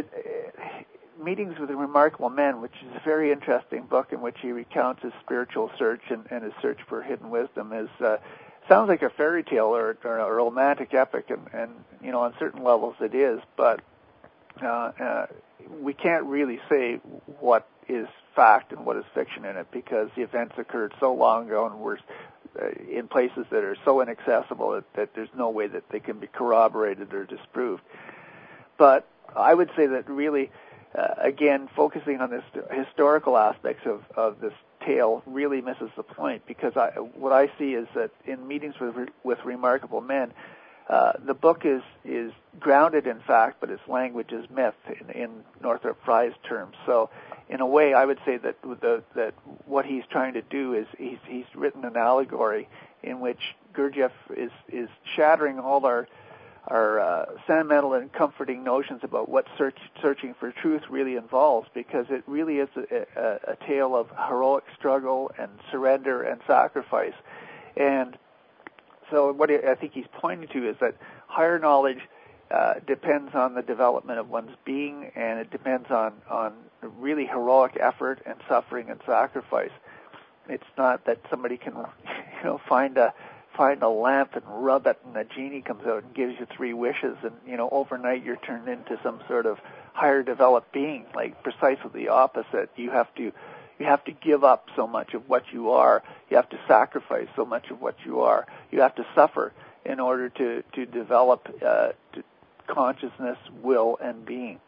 A: Meetings with Remarkable Men, which is a very interesting book in which he recounts his spiritual search and his search for hidden wisdom, sounds like a fairy tale or a romantic epic, and on certain levels it is, but we can't really say what is fact and what is fiction in it, because the events occurred so long ago and were in places that are so inaccessible that there's no way that they can be corroborated or disproved. But I would say that really, again, focusing on this historical aspects of this tale really misses the point, because what I see is that in Meetings with Remarkable Men, the book is grounded in fact, but its language is myth in Northrop Frye's terms. So, in a way, I would say that that what he's trying to do is he's written an allegory in which Gurdjieff is shattering all our sentimental and comforting notions about what searching for truth really involves, because it really is a tale of heroic struggle and surrender and sacrifice. And so what I think he's pointing to is that higher knowledge depends on the development of one's being, and it depends on really heroic effort and suffering and sacrifice. It's not that somebody can, find a lamp and rub it, and a genie comes out and gives you 3 wishes, and overnight you're turned into some sort of higher developed being. Like, precisely the opposite. You have to give up so much of what you are. You have to sacrifice so much of what you are. You have to suffer in order to develop consciousness, will, and being.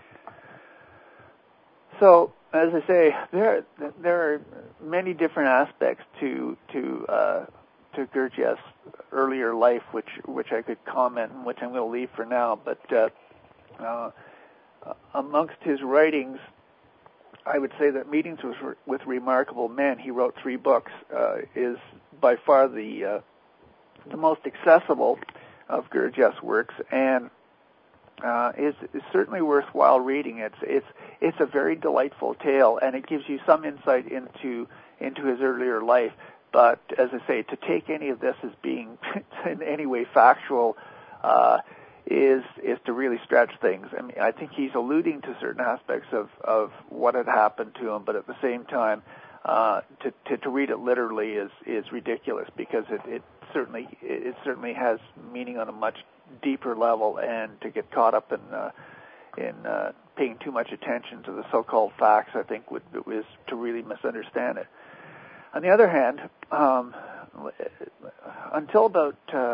A: So, as I say, there are many different aspects to Gurdjieff's earlier life, which I could comment and which I'm going to leave for now. But amongst his writings, I would say that Meetings with Remarkable Men, he wrote 3 books, is by far the most accessible of Gurdjieff's works, and is certainly worthwhile reading. It's a very delightful tale, and it gives you some insight into his earlier life. But as I say, to take any of this as being in any way factual is to really stretch things. I mean, I think he's alluding to certain aspects of what had happened to him, but at the same time, to read it literally is ridiculous, because it certainly has meaning on a much deeper level, and to get caught up in paying too much attention to the so-called facts, I think is to really misunderstand it. On the other hand, until about,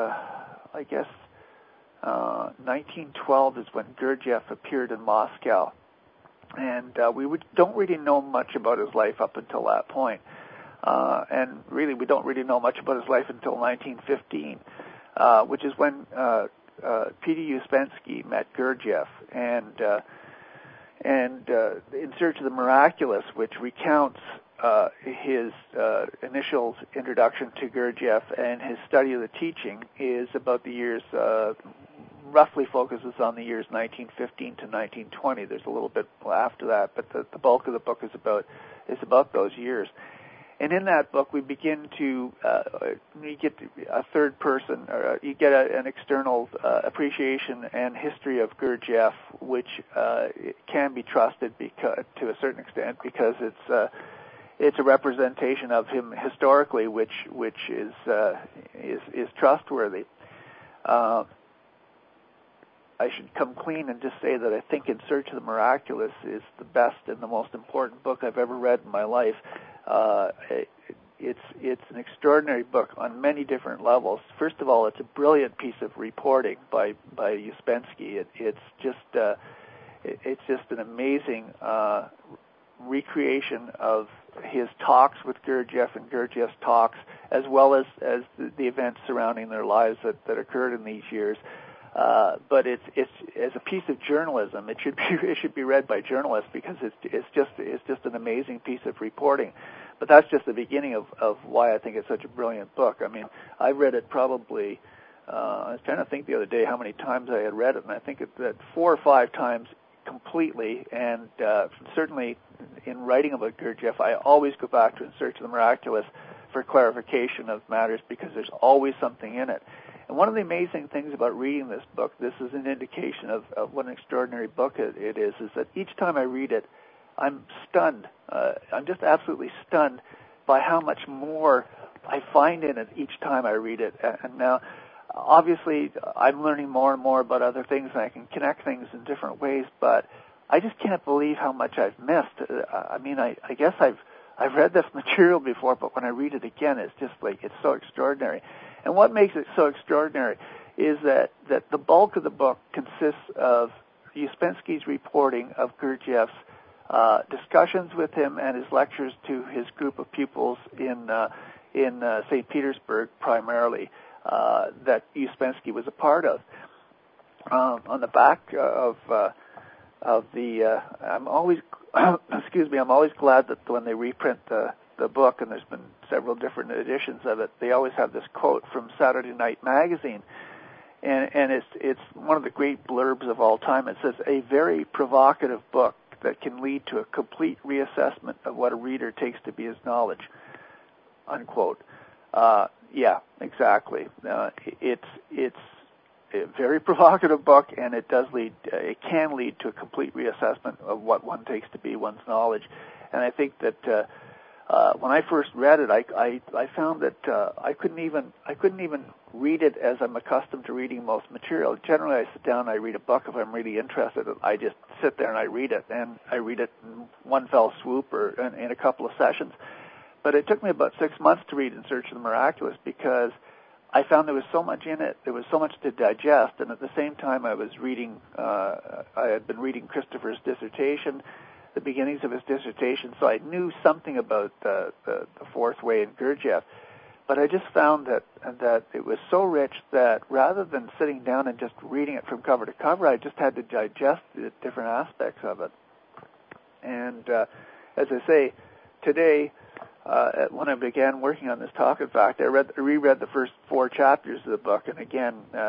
A: 1912 is when Gurdjieff appeared in Moscow, and don't really know much about his life up until that point. And really, we don't really know much about his life until 1915, which is when P.D. Uspensky met Gurdjieff, and In Search of the Miraculous, which recounts his initial introduction to Gurdjieff and his study of the teaching, is about the years, roughly focuses on the years 1915 to 1920. There's a little bit after that, but the bulk of the book is about those years. And in that book, we begin to you get a third person, or you get an external appreciation and history of Gurdjieff, which can be trusted to a certain extent, because it's a representation of him historically, which is trustworthy. I should come clean and just say that I think In Search of the Miraculous is the best and the most important book I've ever read in my life. It's an extraordinary book on many different levels. First of all, it's a brilliant piece of reporting by Uspensky. It's just an amazing recreation of his talks with Gurdjieff and Gurdjieff's talks, as well as the events surrounding their lives that occurred in these years. But it's as a piece of journalism, it should be read by journalists, because it's just an amazing piece of reporting. But that's just the beginning of why I think it's such a brilliant book. I mean, I read it probably. I was trying to think the other day how many times I had read it, and I think that 4 or 5 times completely. And certainly in writing about Gurdjieff, I always go back to In Search of the Miraculous for clarification of matters, because there's always something in it. And one of the amazing things about reading this book, this is an indication of what an extraordinary book it is that each time I read it, I'm stunned. I'm just absolutely stunned by how much more I find in it each time I read it. And now, obviously, I'm learning more and more about other things, and I can connect things in different ways, but I just can't believe how much I've missed. I mean, I guess I've read this material before, but when I read it again, it's just like, it's so extraordinary. And what makes it so extraordinary is that the bulk of the book consists of Ouspensky's reporting of Gurdjieff's discussions with him and his lectures to his group of pupils in St. Petersburg, primarily, that Ouspensky was a part of. On the back of the, I'm always, excuse me, I'm always glad that when they reprint the book, and there's been several different editions of it, they always have this quote from Saturday Night Magazine, and it's one of the great blurbs of all time. It says, "A very provocative book that can lead to a complete reassessment of what a reader takes to be his knowledge," unquote. Yeah, exactly. It's a very provocative book, and it can lead to a complete reassessment of what one takes to be one's knowledge. And I think that when I first read it, I found that I couldn't even read it as I'm accustomed to reading most material. Generally, I sit down and I read a book if I'm really interested. I just sit there and I read it, and I read it in one fell swoop or in a couple of sessions. But it took me about 6 months to read In Search of the Miraculous, because I found there was so much in it. There was so much to digest, and at the same time I was reading, I had been reading Christopher's dissertation, the beginnings of his dissertation, so I knew something about the Fourth Way and Gurdjieff. But I just found that it was so rich that rather than sitting down and just reading it from cover to cover, I just had to digest the different aspects of it. And as I say, today, when I began working on this talk, in fact, I reread the first 4 chapters of the book, and again,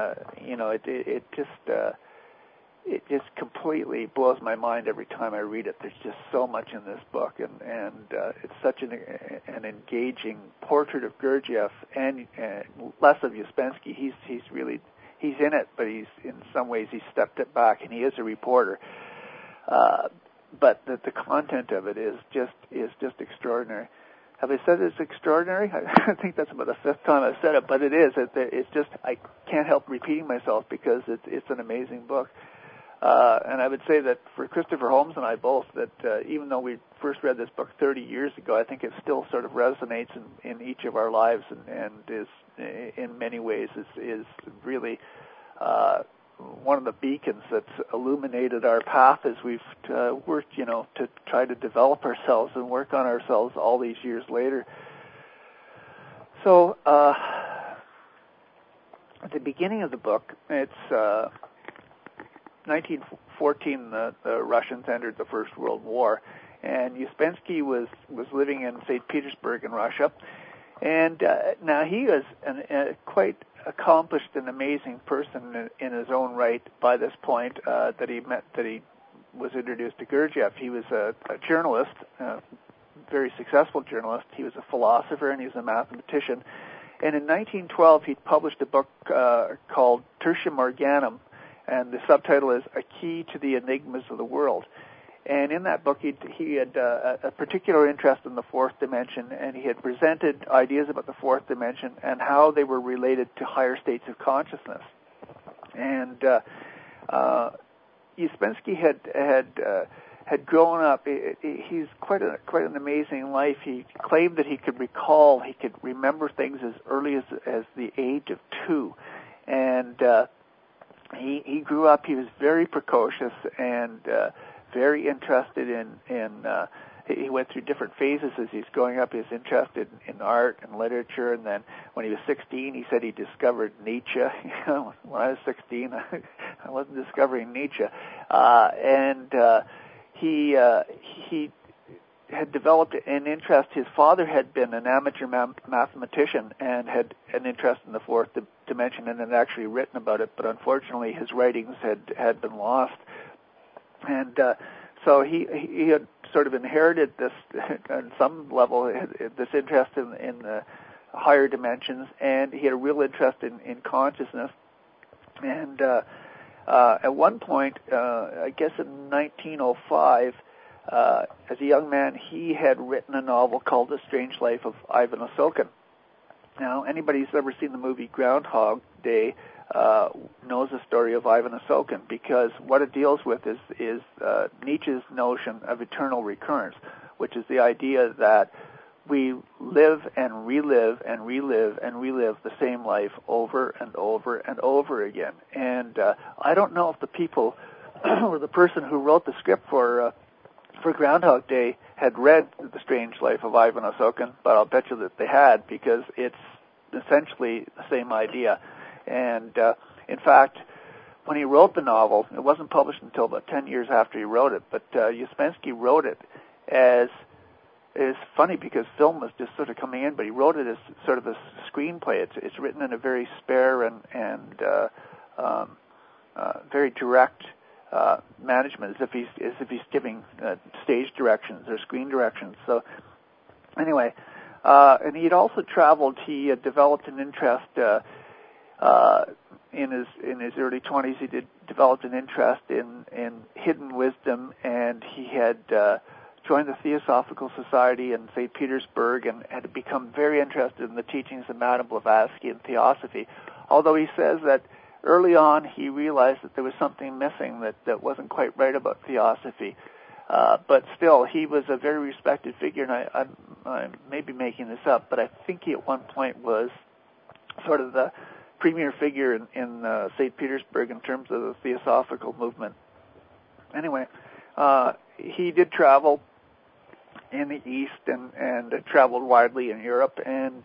A: it just completely blows my mind every time I read it. There's just so much in this book, and it's such an engaging portrait of Gurdjieff, and less of Ouspensky. He's in it, but in some ways he's stepped it back, and he is a reporter. But the content of it is just extraordinary. Have I said it's extraordinary? I think that's about the 5th time I've said it, but it is. It's just, I can't help repeating myself because it's an amazing book. And I would say that for Christopher Holmes and I both, that even though we first read this book 30 years ago, I think it still sort of resonates in each of our lives, and is in many ways is really one of the beacons that's illuminated our path as we've worked, to try to develop ourselves and work on ourselves all these years later. So at the beginning of the book, it's 1914. The Russians entered the First World War, and Ouspensky was living in St. Petersburg in Russia, and now he was quite accomplished and amazing person in his own right by this point, that he was introduced to Gurdjieff. He was a journalist, a very successful journalist. He was a philosopher, and he was a mathematician. And in 1912, he published a book called Tertium Organum, and the subtitle is A Key to the Enigmas of the World. And in that book, he had a particular interest in the fourth dimension, and he had presented ideas about the fourth dimension and how they were related to higher states of consciousness. And Ouspensky had grown up. He's quite an amazing life. He claimed that he could remember things as early as the age of 2, and he grew up. He was very precocious and very interested in he went through different phases as he's growing up. He was interested in art and literature, and then when he was 16, he said he discovered Nietzsche. When I was 16, I wasn't discovering Nietzsche. And he had developed an interest. His father had been an amateur mathematician and had an interest in the fourth dimension and had actually written about it, but unfortunately his writings had been lost. And so he had sort of inherited this, on some level, this interest in the higher dimensions, and he had a real interest in consciousness. And at one point, I guess in 1905, as a young man, he had written a novel called The Strange Life of Ivan Osokin. Now, anybody who's ever seen the movie Groundhog Day knows the story of Ivan Osokin, because what it deals with is Nietzsche's notion of eternal recurrence, which is the idea that we live and relive and relive and relive the same life over and over and over again. And I don't know if the people or the person who wrote the script for Groundhog Day had read The Strange Life of Ivan Osokin, but I'll bet you that they had, because it's essentially the same idea. And in fact, when he wrote the novel, it wasn't published until about 10 years after he wrote it, but Ouspensky wrote it as, it's funny because film was just sort of coming in, but he wrote it as sort of a screenplay. It's written in a very spare and very direct management, as if he's giving stage directions or screen directions. So anyway, and he'd also traveled. He had developed an interest in his early 20s. He developed an interest in hidden wisdom, and he had joined the Theosophical Society in St. Petersburg and had become very interested in the teachings of Madame Blavatsky and Theosophy, although he says that early on he realized that there was something missing, that wasn't quite right about Theosophy. But still, he was a very respected figure, and I may be making this up, but I think he at one point was sort of the premier figure in St. Petersburg in terms of the Theosophical movement. Anyway, he did travel in the East and traveled widely in Europe, and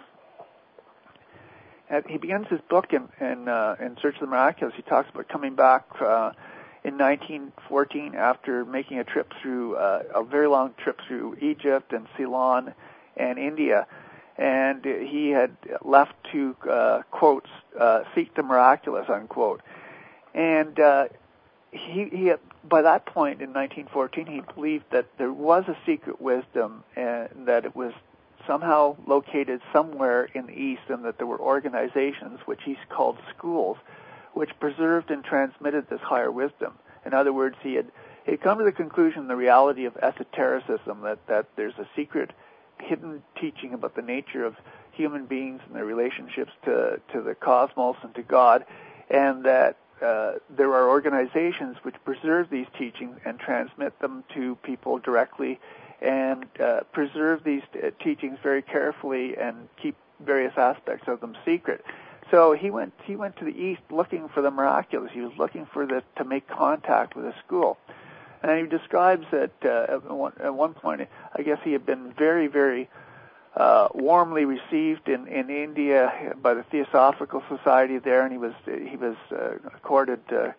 A: he begins his book in Search of the Miraculous. He talks about coming back in 1914 after making a trip through a very long trip through Egypt and Ceylon and India, and he had left to quote seek the miraculous, unquote. And he by that point in 1914 he believed that there was a secret wisdom and that it was somehow located somewhere in the East, and that there were organizations, which he called schools, which preserved and transmitted this higher wisdom. In other words, he had come to the conclusion, the reality of esotericism, that there's a secret hidden teaching about the nature of human beings and their relationships to the cosmos and to God, and that there are organizations which preserve these teachings and transmit them to people directly, and preserve these teachings very carefully and keep various aspects of them secret. So he went to the East looking for the miraculous. He was looking for to make contact with a school. And he describes that at one point, I guess he had been very, very warmly received in India by the Theosophical Society there, and he was accorded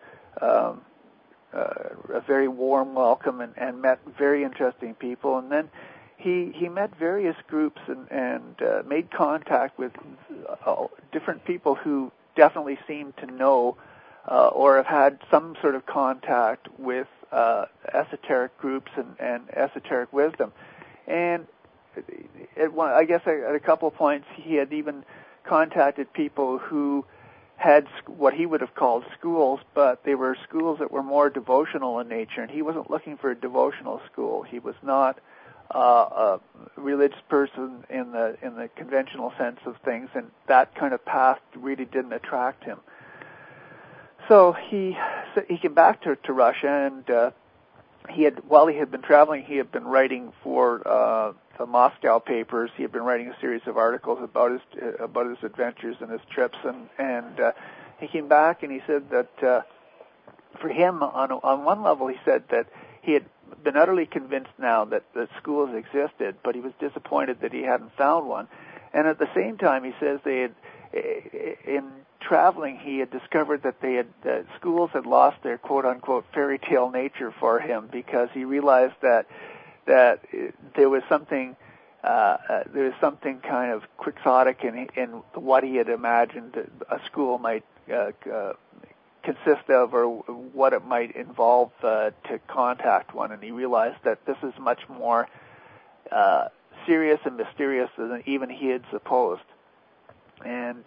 A: a very warm welcome and met very interesting people. And then he met various groups and made contact with different people who definitely seemed to know or have had some sort of contact with esoteric groups and esoteric wisdom. And I guess at a couple of points he had even contacted people who had what he would have called schools, but they were schools that were more devotional in nature, and he wasn't looking for a devotional school. He was not a religious person in the conventional sense of things, and that kind of path really didn't attract him. So he came back to Russia, and while he had been traveling, he had been writing for the Moscow papers. He had been writing a series of articles about his adventures and his trips, and he came back and he said that for him, on one level, he said that he had been utterly convinced now that schools existed, but he was disappointed that he hadn't found one. And at the same time, he says in traveling, he had discovered that schools had lost their quote-unquote fairy tale nature for him, because he realized that there was something kind of quixotic in what he had imagined a school might consist of, or what it might involve to contact one, and he realized that this is much more serious and mysterious than even he had supposed. And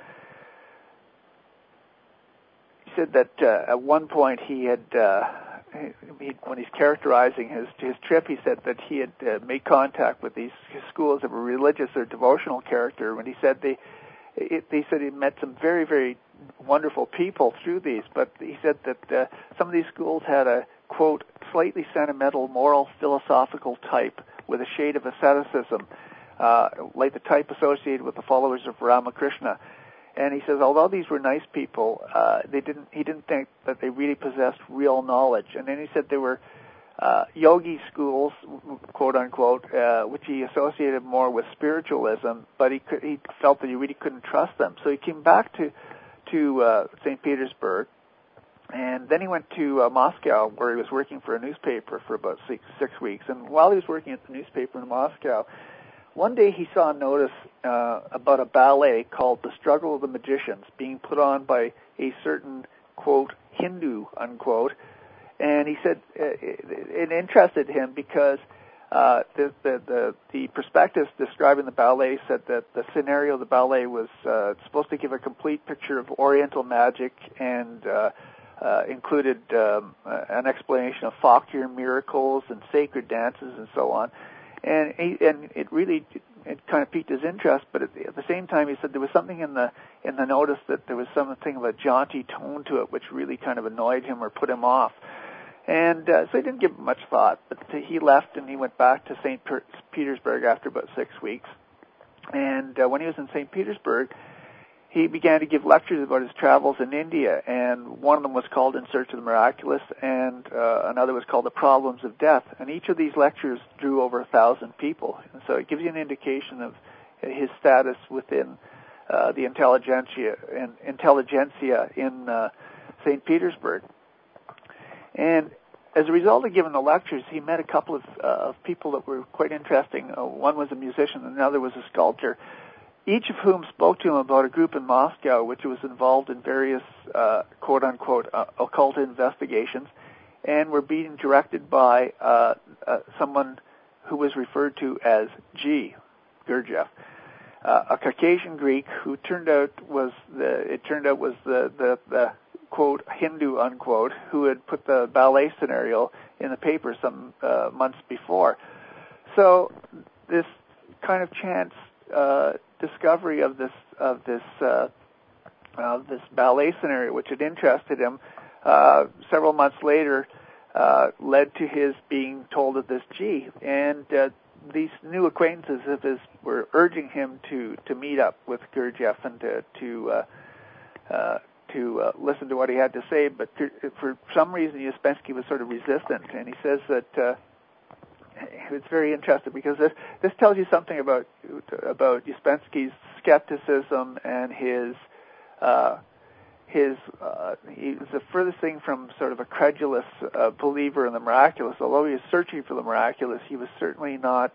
A: he said that at one point he had, when he's characterizing his trip, he said that he had made contact with these schools of a religious or devotional character. When he said He said he met some very, very wonderful people through these, but he said that some of these schools had a, quote, slightly sentimental, moral, philosophical type with a shade of asceticism, like the type associated with the followers of Ramakrishna. And he says, although these were nice people, he didn't think that they really possessed real knowledge. And then he said there were yogi schools, quote unquote, which he associated more with spiritualism, but he felt that he really couldn't trust them. So he came back to St. Petersburg, and then he went to Moscow, where he was working for a newspaper for about six weeks. And while he was working at the newspaper in Moscow, one day he saw a notice about a ballet called The Struggle of the Magicians being put on by a certain, quote, Hindu, unquote. And he said it interested him because the prospectus describing the ballet said that the scenario of the ballet was supposed to give a complete picture of Oriental magic and included an explanation of fakir miracles and sacred dances and so on. And it kind of piqued his interest, but at the same time, he said there was something in the notice that there was something of a jaunty tone to it, which really kind of annoyed him or put him off. And so he didn't give it much thought, but he left and he went back to St. Petersburg after about 6 weeks. And when he was in St. Petersburg, he began to give lectures about his travels in India, and one of them was called In Search of the Miraculous, and another was called The Problems of Death. And each of these lectures drew over 1,000 people. And so it gives you an indication of his status within the intelligentsia in St. Petersburg. And as a result of giving the lectures, he met a couple of people that were quite interesting. One was a musician, and another was a sculptor, each of whom spoke to him about a group in Moscow which was involved in various, quote-unquote, occult investigations, and were being directed by someone who was referred to as G. Gurdjieff, a Caucasian Greek who turned out was the quote, Hindu, unquote, who had put the ballet scenario in the paper some months before. So this kind of chance discovery of this ballet scenario, which had interested him, several months later led to his being told of this G. And these new acquaintances of his were urging him to meet up with Gurdjieff and to listen to what he had to say, but for some reason Uspensky was sort of resistant, and he says that it's very interesting because this tells you something about Uspensky's skepticism and his he's the furthest thing from sort of a credulous believer in the miraculous. Although he was searching for the miraculous, he was certainly not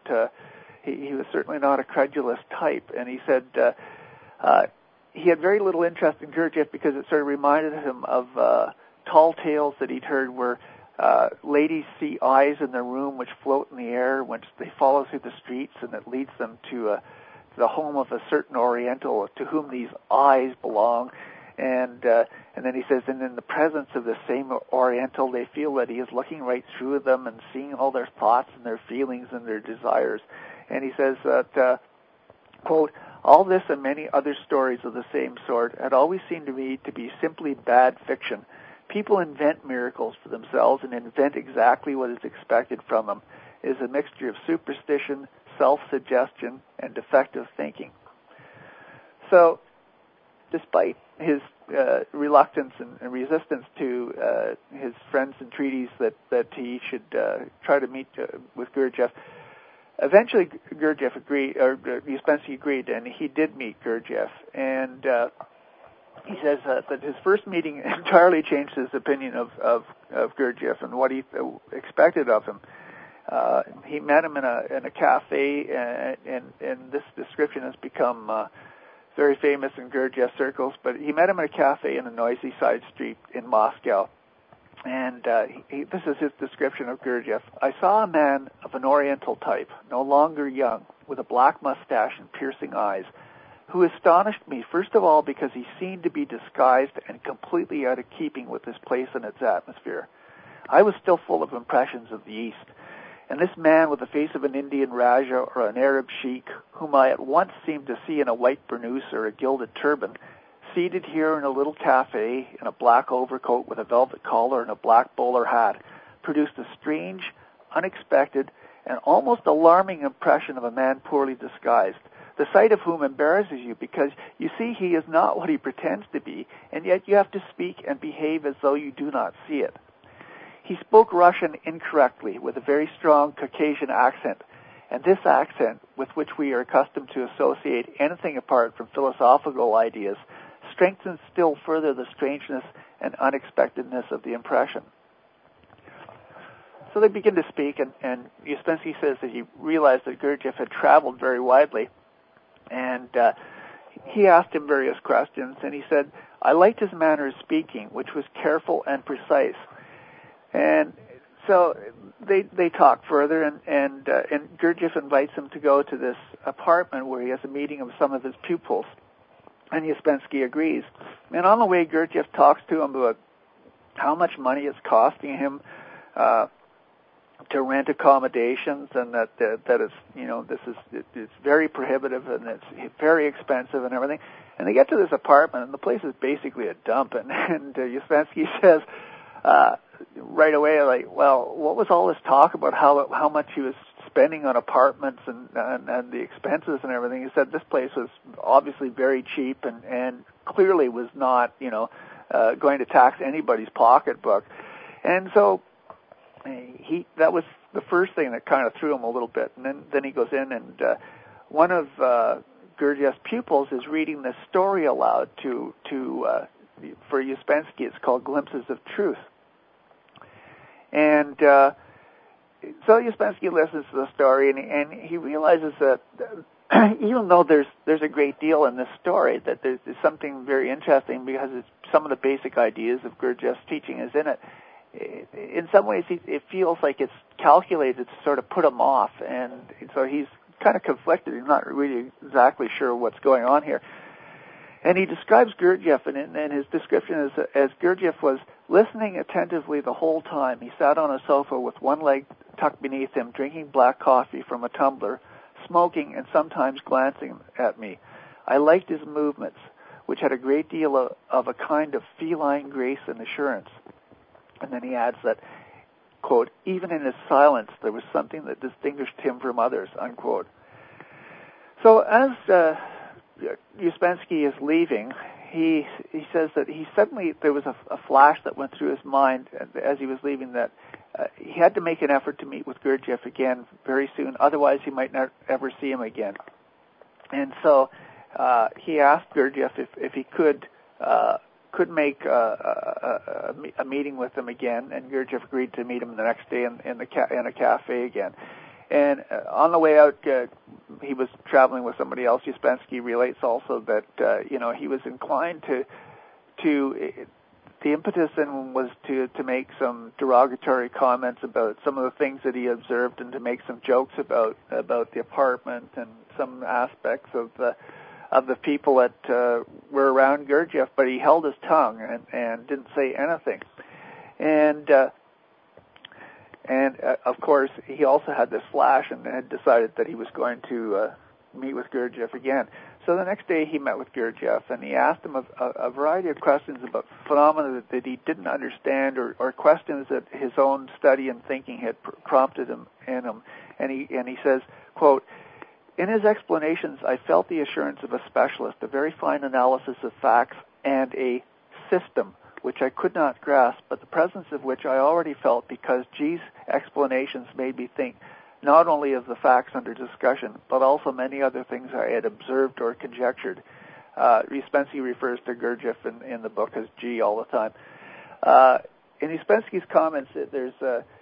A: a credulous type, and he said he had very little interest in Gurdjieff because it sort of reminded him of tall tales that he'd heard where ladies see eyes in their room which float in the air when they follow through the streets, and it leads them to the home of a certain Oriental to whom these eyes belong. And then he says, and in the presence of the same Oriental, they feel that he is looking right through them and seeing all their thoughts and their feelings and their desires. And he says that, quote, all this and many other stories of the same sort had always seemed to me to be simply bad fiction. People invent miracles for themselves and invent exactly what is expected from them. It is a mixture of superstition, self-suggestion, and defective thinking. So, despite his reluctance and resistance to his friends' entreaties that he should try to meet with Gurdjieff, eventually Gurdjieff agreed, or Uspensky agreed, and he did meet Gurdjieff. And he says that his first meeting entirely changed his opinion of Gurdjieff and what he expected of him. He met him in a cafe, and this description has become very famous in Gurdjieff circles, but he met him in a cafe in a noisy side street in Moscow. And this is his description of Gurdjieff. I saw a man of an Oriental type, no longer young, with a black mustache and piercing eyes, who astonished me, first of all, because he seemed to be disguised and completely out of keeping with this place and its atmosphere. I was still full of impressions of the East, and this man with the face of an Indian Raja or an Arab sheik, whom I at once seemed to see in a white burnous or a gilded turban, seated here in a little cafe in a black overcoat with a velvet collar and a black bowler hat, produced a strange, unexpected, and almost alarming impression of a man poorly disguised, the sight of whom embarrasses you because you see he is not what he pretends to be, and yet you have to speak and behave as though you do not see it. He spoke Russian incorrectly with a very strong Caucasian accent, and this accent, with which we are accustomed to associate anything apart from philosophical ideas, strengthens still further the strangeness and unexpectedness of the impression. So they begin to speak, and Ouspensky says that he realized that Gurdjieff had traveled very widely, and he asked him various questions, and he said, I liked his manner of speaking, which was careful and precise. And so they talk further, and Gurdjieff invites him to go to this apartment where he has a meeting of some of his pupils, and Ouspensky agrees. And on the way, Gurdjieff talks to him about how much money it's costing him to rent accommodations, and that it's, you know, it's very prohibitive and it's very expensive and everything. And they get to this apartment, and the place is basically a dump. And Ouspensky says right away, like, well, what was all this talk about how much he was spending on apartments and the expenses and everything? He said this place was obviously very cheap and clearly was not, you know, going to tax anybody's pocketbook. And so that was the first thing that kind of threw him a little bit. And then he goes in, and one of Gurdjieff's pupils is reading this story aloud for Ouspensky. It's called Glimpses of Truth. And so Ouspensky listens to the story, and he realizes that even though there's a great deal in this story, that there's something very interesting because some of the basic ideas of Gurdjieff's teaching is in it. In some ways, it feels like it's calculated to sort of put him off, and so he's kind of conflicted. He's not really exactly sure what's going on here. And he describes Gurdjieff, and his description is as Gurdjieff was listening attentively the whole time. He sat on a sofa with one leg tucked beneath him, drinking black coffee from a tumbler, smoking, and sometimes glancing at me. I liked his movements, which had a great deal of a kind of feline grace and assurance. And then he adds that, quote, even in his silence, there was something that distinguished him from others, unquote. So as Ouspensky is leaving, he says that there was a flash that went through his mind as he was leaving, that he had to make an effort to meet with Gurdjieff again very soon, otherwise he might not ever see him again. And so he asked Gurdjieff if he could make a meeting with him again, and Gurdjieff agreed to meet him the next day in a cafe again. And on the way out, he was traveling with somebody else. Ouspensky relates also that he was inclined to the impetus in was to make some derogatory comments about some of the things that he observed, and to make some jokes about the apartment and some aspects of the people that were around Gurdjieff, but he held his tongue and didn't say anything. And of course, he also had this flash and had decided that he was going to meet with Gurdjieff again. So the next day he met with Gurdjieff, and he asked him a variety of questions about phenomena that he didn't understand, or questions that his own study and thinking had prompted him in him. And he says, quote, in his explanations, I felt the assurance of a specialist, a very fine analysis of facts, and a system, which I could not grasp, but the presence of which I already felt because G's explanations made me think not only of the facts under discussion, but also many other things I had observed or conjectured. Ouspensky refers to Gurdjieff in the book as G all the time. In Ouspensky's comments, there's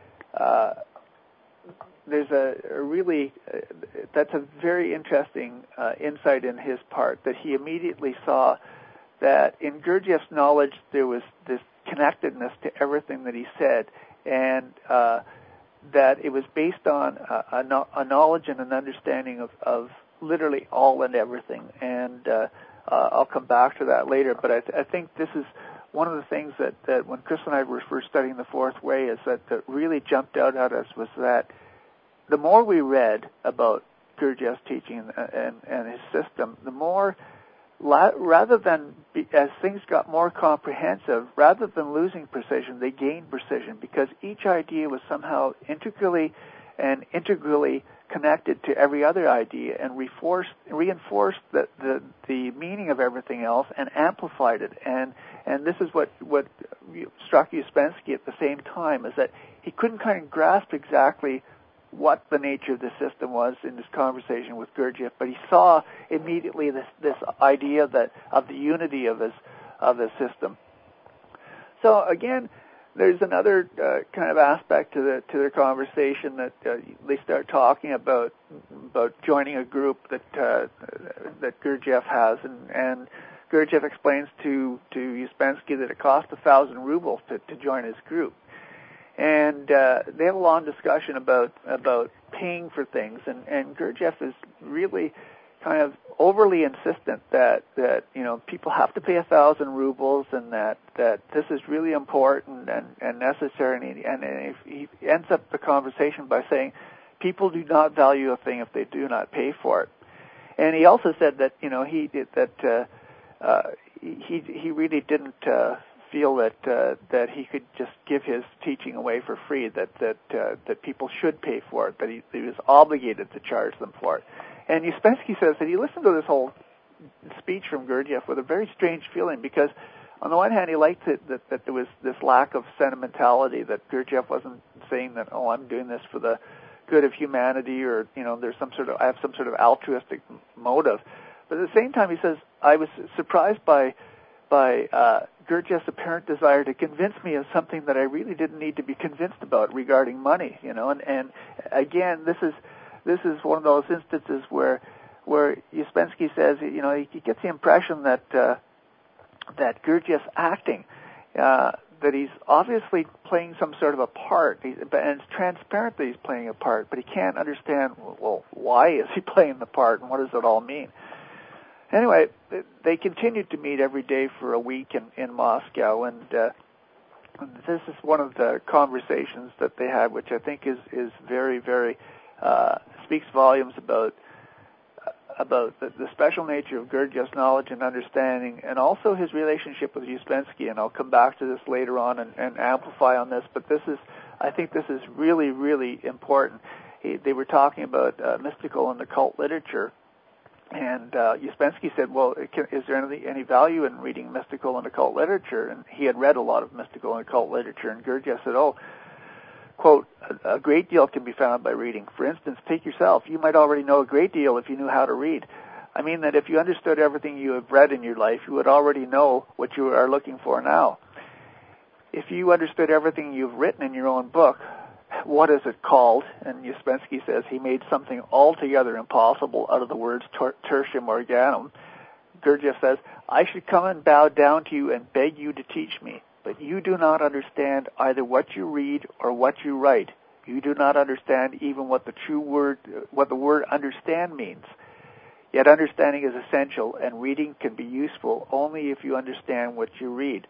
A: a really, that's a very interesting insight in his part, that he immediately saw that in Gurdjieff's knowledge there was this connectedness to everything that he said, and that it was based on a knowledge and an understanding of literally all and everything. And I'll come back to that later, but I think this is one of the things that when Chris and I were first studying the Fourth Way, is that really jumped out at us was that the more we read about Gurdjieff's teaching and his system, the more, rather than, as things got more comprehensive, rather than losing precision, they gained precision, because each idea was somehow integrally connected to every other idea, and reinforced the meaning of everything else and amplified it. And this is what struck Ouspensky at the same time, is that he couldn't kind of grasp exactly what the nature of the system was in this conversation with Gurdjieff, but he saw immediately this idea of the unity of his system. So again, there's another kind of aspect to their conversation that they start talking about joining a group that Gurdjieff has, and Gurdjieff explains to Ouspensky that it costs 1,000 rubles to join his group. And they have a long discussion about paying for things, and Gurdjieff is really kind of overly insistent that people have to pay 1,000 rubles, and that this is really important and necessary. And he ends up the conversation by saying, people do not value a thing if they do not pay for it. And he also said that he really didn't feel that he could just give his teaching away for free, that people should pay for it, that he was obligated to charge them for it. And Ouspensky says that he listened to this whole speech from Gurdjieff with a very strange feeling, because on the one hand he liked it that there was this lack of sentimentality, that Gurdjieff wasn't saying that, oh, I'm doing this for the good of humanity, or there's I have some sort of altruistic motive. But at the same time, he says, I was surprised by Gurdjieff's apparent desire to convince me of something that I really didn't need to be convinced about regarding money, And again, this is one of those instances where Ouspensky says, he gets the impression that Gurdjieff's acting, that he's obviously playing some sort of a part, and it's transparent that he's playing a part, but he can't understand, well, why is he playing the part, and what does it all mean? Anyway, they continued to meet every day for a week in Moscow, and this is one of the conversations that they had, which I think is very, very speaks volumes about the special nature of Gurdjieff's knowledge and understanding, and also his relationship with Ouspensky. And I'll come back to this later on and amplify on this. But I think this is really, really important. They were talking about mystical and occult literature. And Ouspensky said, well, is there any value in reading mystical and occult literature? And he had read a lot of mystical and occult literature, and Gurdjieff said, quote, a great deal can be found by reading. For instance, take yourself. You might already know a great deal if you knew how to read. I mean that if you understood everything you have read in your life, you would already know what you are looking for now. If you understood everything you've written in your own book, what is it called? And Ouspensky says he made something altogether impossible out of the words tertium organum. Gurdjieff says, I should come and bow down to you and beg you to teach me, but you do not understand either what you read or what you write. You do not understand even what the word understand means. Yet understanding is essential, and reading can be useful only if you understand what you read.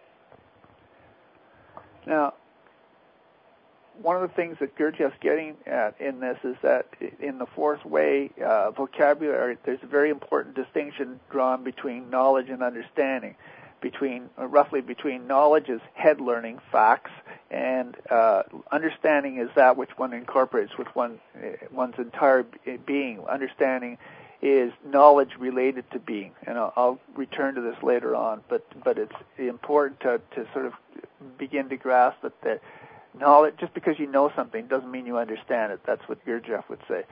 A: Now, one of the things that Gurdjieff's getting at in this is that in the fourth way vocabulary, there's a very important distinction drawn between knowledge and understanding. Roughly between knowledge is head learning, facts, and understanding is that which one incorporates with one's entire being. Understanding is knowledge related to being, and I'll return to this later on. But it's important to sort of begin to grasp that knowledge, just because you know something, doesn't mean you understand it. That's what Gurdjieff would say.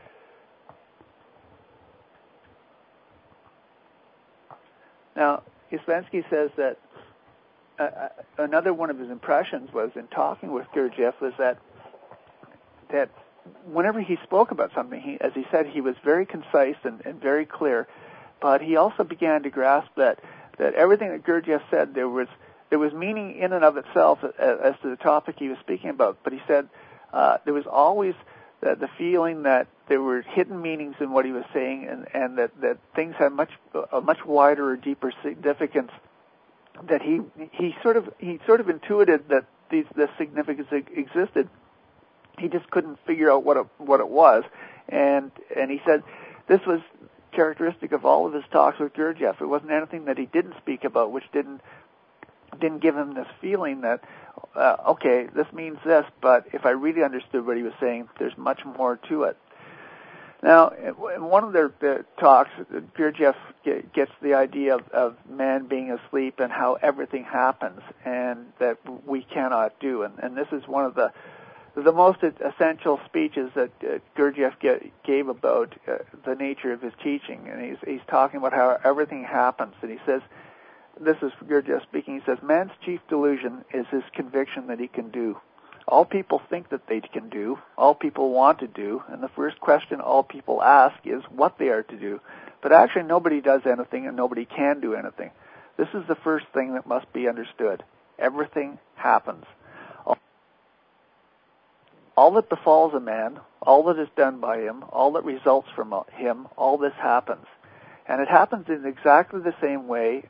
A: Now, Ouspensky says that another one of his impressions was in talking with Gurdjieff was that whenever he spoke about something, as he said, he was very concise and very clear, but he also began to grasp that everything that Gurdjieff said, there was meaning in and of itself as to the topic he was speaking about, but he said there was always the feeling that there were hidden meanings in what he was saying, and that things had a much wider or deeper significance. That he sort of intuited that this significance existed, he just couldn't figure out what it was, and he said this was characteristic of all of his talks with Gurdjieff. It wasn't anything that he didn't speak about, which didn't give him this feeling that okay, this means this, but if I really understood what he was saying, there's much more to it. Now, in one of their talks, Gurdjieff gets the idea of man being asleep and how everything happens and that we cannot do. And this is one of the most essential speeches that Gurdjieff gave about the nature of his teaching. And he's talking about how everything happens. And he says, this is Gurdjieff speaking, he says, man's chief delusion is his conviction that he can do. All people think that they can do, all people want to do, and the first question all people ask is what they are to do. But actually nobody does anything and nobody can do anything. This is the first thing that must be understood. Everything happens. All that befalls a man, all that is done by him, all that results from him, all this happens. And it happens in exactly the same way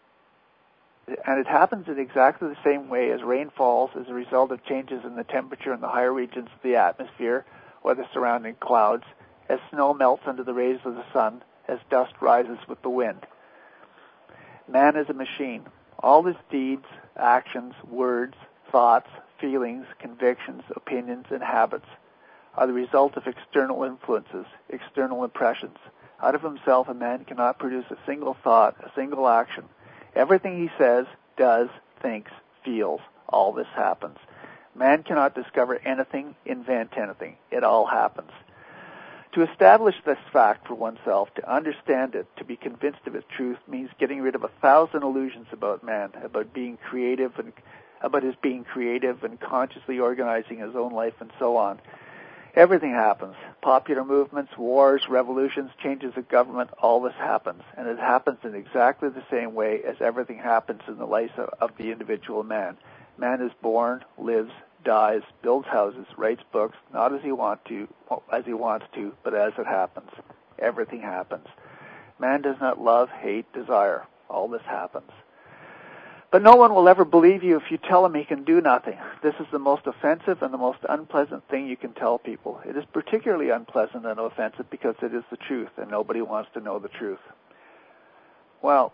A: as rain falls as a result of changes in the temperature in the higher regions of the atmosphere or the surrounding clouds, as snow melts under the rays of the sun, as dust rises with the wind. Man is a machine. All his deeds, actions, words, thoughts, feelings, convictions, opinions, and habits are the result of external influences, external impressions. Out of himself, a man cannot produce a single thought, a single action. Everything he says, does, thinks, feels, all this happens. Man cannot discover anything, invent anything. It all happens. To establish this fact for oneself, to understand it, to be convinced of its truth, means getting rid of 1,000 illusions about man, about his being creative and consciously organizing his own life and so on. Everything happens. Popular movements, wars, revolutions, changes of government, all this happens. And it happens in exactly the same way as everything happens in the life of the individual man. Man is born, lives, dies, builds houses, writes books, not as he wants to, but as it happens. Everything happens. Man does not love, hate, desire. All this happens. But no one will ever believe you if you tell him he can do nothing. This is the most offensive and the most unpleasant thing you can tell people. It is particularly unpleasant and offensive because it is the truth, and nobody wants to know the truth. Well,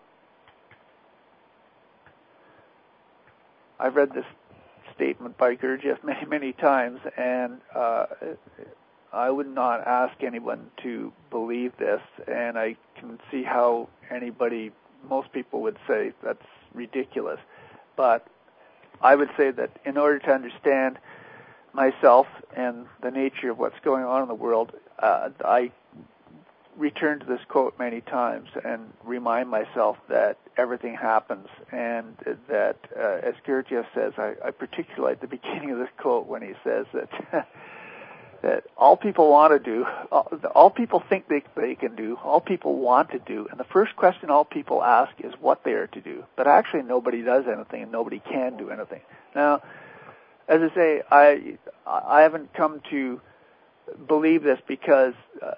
A: I've read this statement by Gurdjieff many, many times, and I would not ask anyone to believe this, and I can see how most people would say that's ridiculous. But I would say that in order to understand myself and the nature of what's going on in the world, I return to this quote many times and remind myself that everything happens, and that, as Gurdjieff says, I particularly like the beginning of this quote when he says that that all people want to do, all people think they can do, all people want to do, and the first question all people ask is what they are to do. But actually nobody does anything and nobody can do anything. Now, as I say, I haven't come to believe this because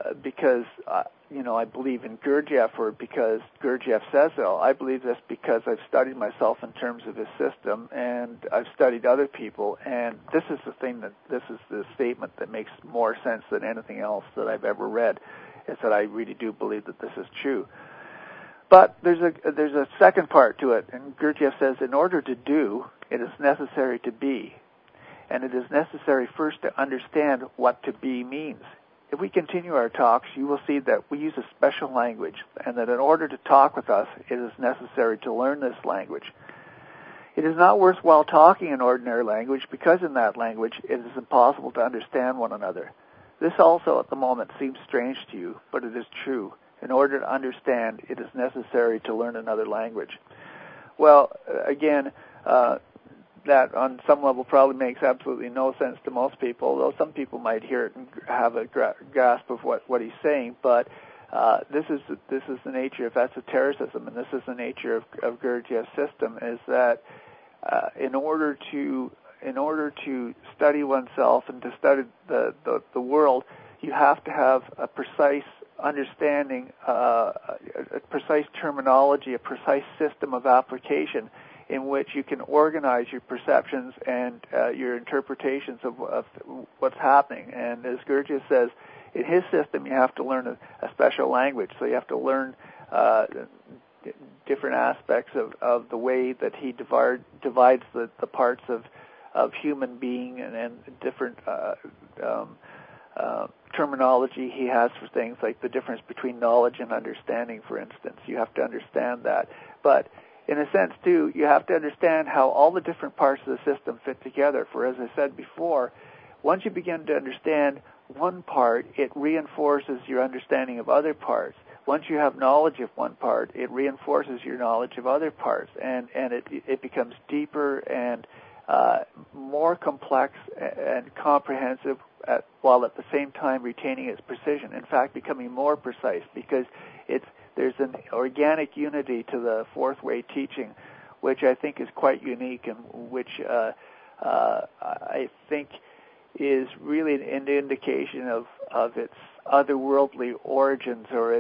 A: I believe in Gurdjieff or because Gurdjieff says so. I believe this because I've studied myself in terms of his system, and I've studied other people, and this is the statement that makes more sense than anything else that I've ever read, is that I really do believe that this is true. But there's a second part to it, and Gurdjieff says, in order to do, it is necessary to be. And it is necessary first to understand what to be means. If we continue our talks, you will see that we use a special language, and that in order to talk with us, it is necessary to learn this language. It is not worthwhile talking in ordinary language, because in that language it is impossible to understand one another. This also at the moment seems strange to you, but it is true. In order to understand, it is necessary to learn another language. Well, again, that on some level probably makes absolutely no sense to most people, although some people might hear it and have a grasp of what he's saying. But this is the nature of esotericism, and this is the nature of Gurdjieff's system, is that in order to study oneself and to study the world, you have to have a precise understanding, a precise terminology, a precise system of application in which you can organize your perceptions and your interpretations of what's happening. And as Gurdjieff says, in his system, you have to learn a special language. So you have to learn different aspects of the way that he divides the parts of human being and different terminology he has for things, like the difference between knowledge and understanding, for instance. You have to understand that. But in a sense, too, you have to understand how all the different parts of the system fit together. For as I said before, once you begin to understand one part, it reinforces your understanding of other parts. Once you have knowledge of one part, it reinforces your knowledge of other parts, and it becomes deeper and more complex and comprehensive, while at the same time retaining its precision. In fact, becoming more precise, because there's an organic unity to the fourth way teaching, which I think is quite unique, and which I think is really an indication of its otherworldly origins, or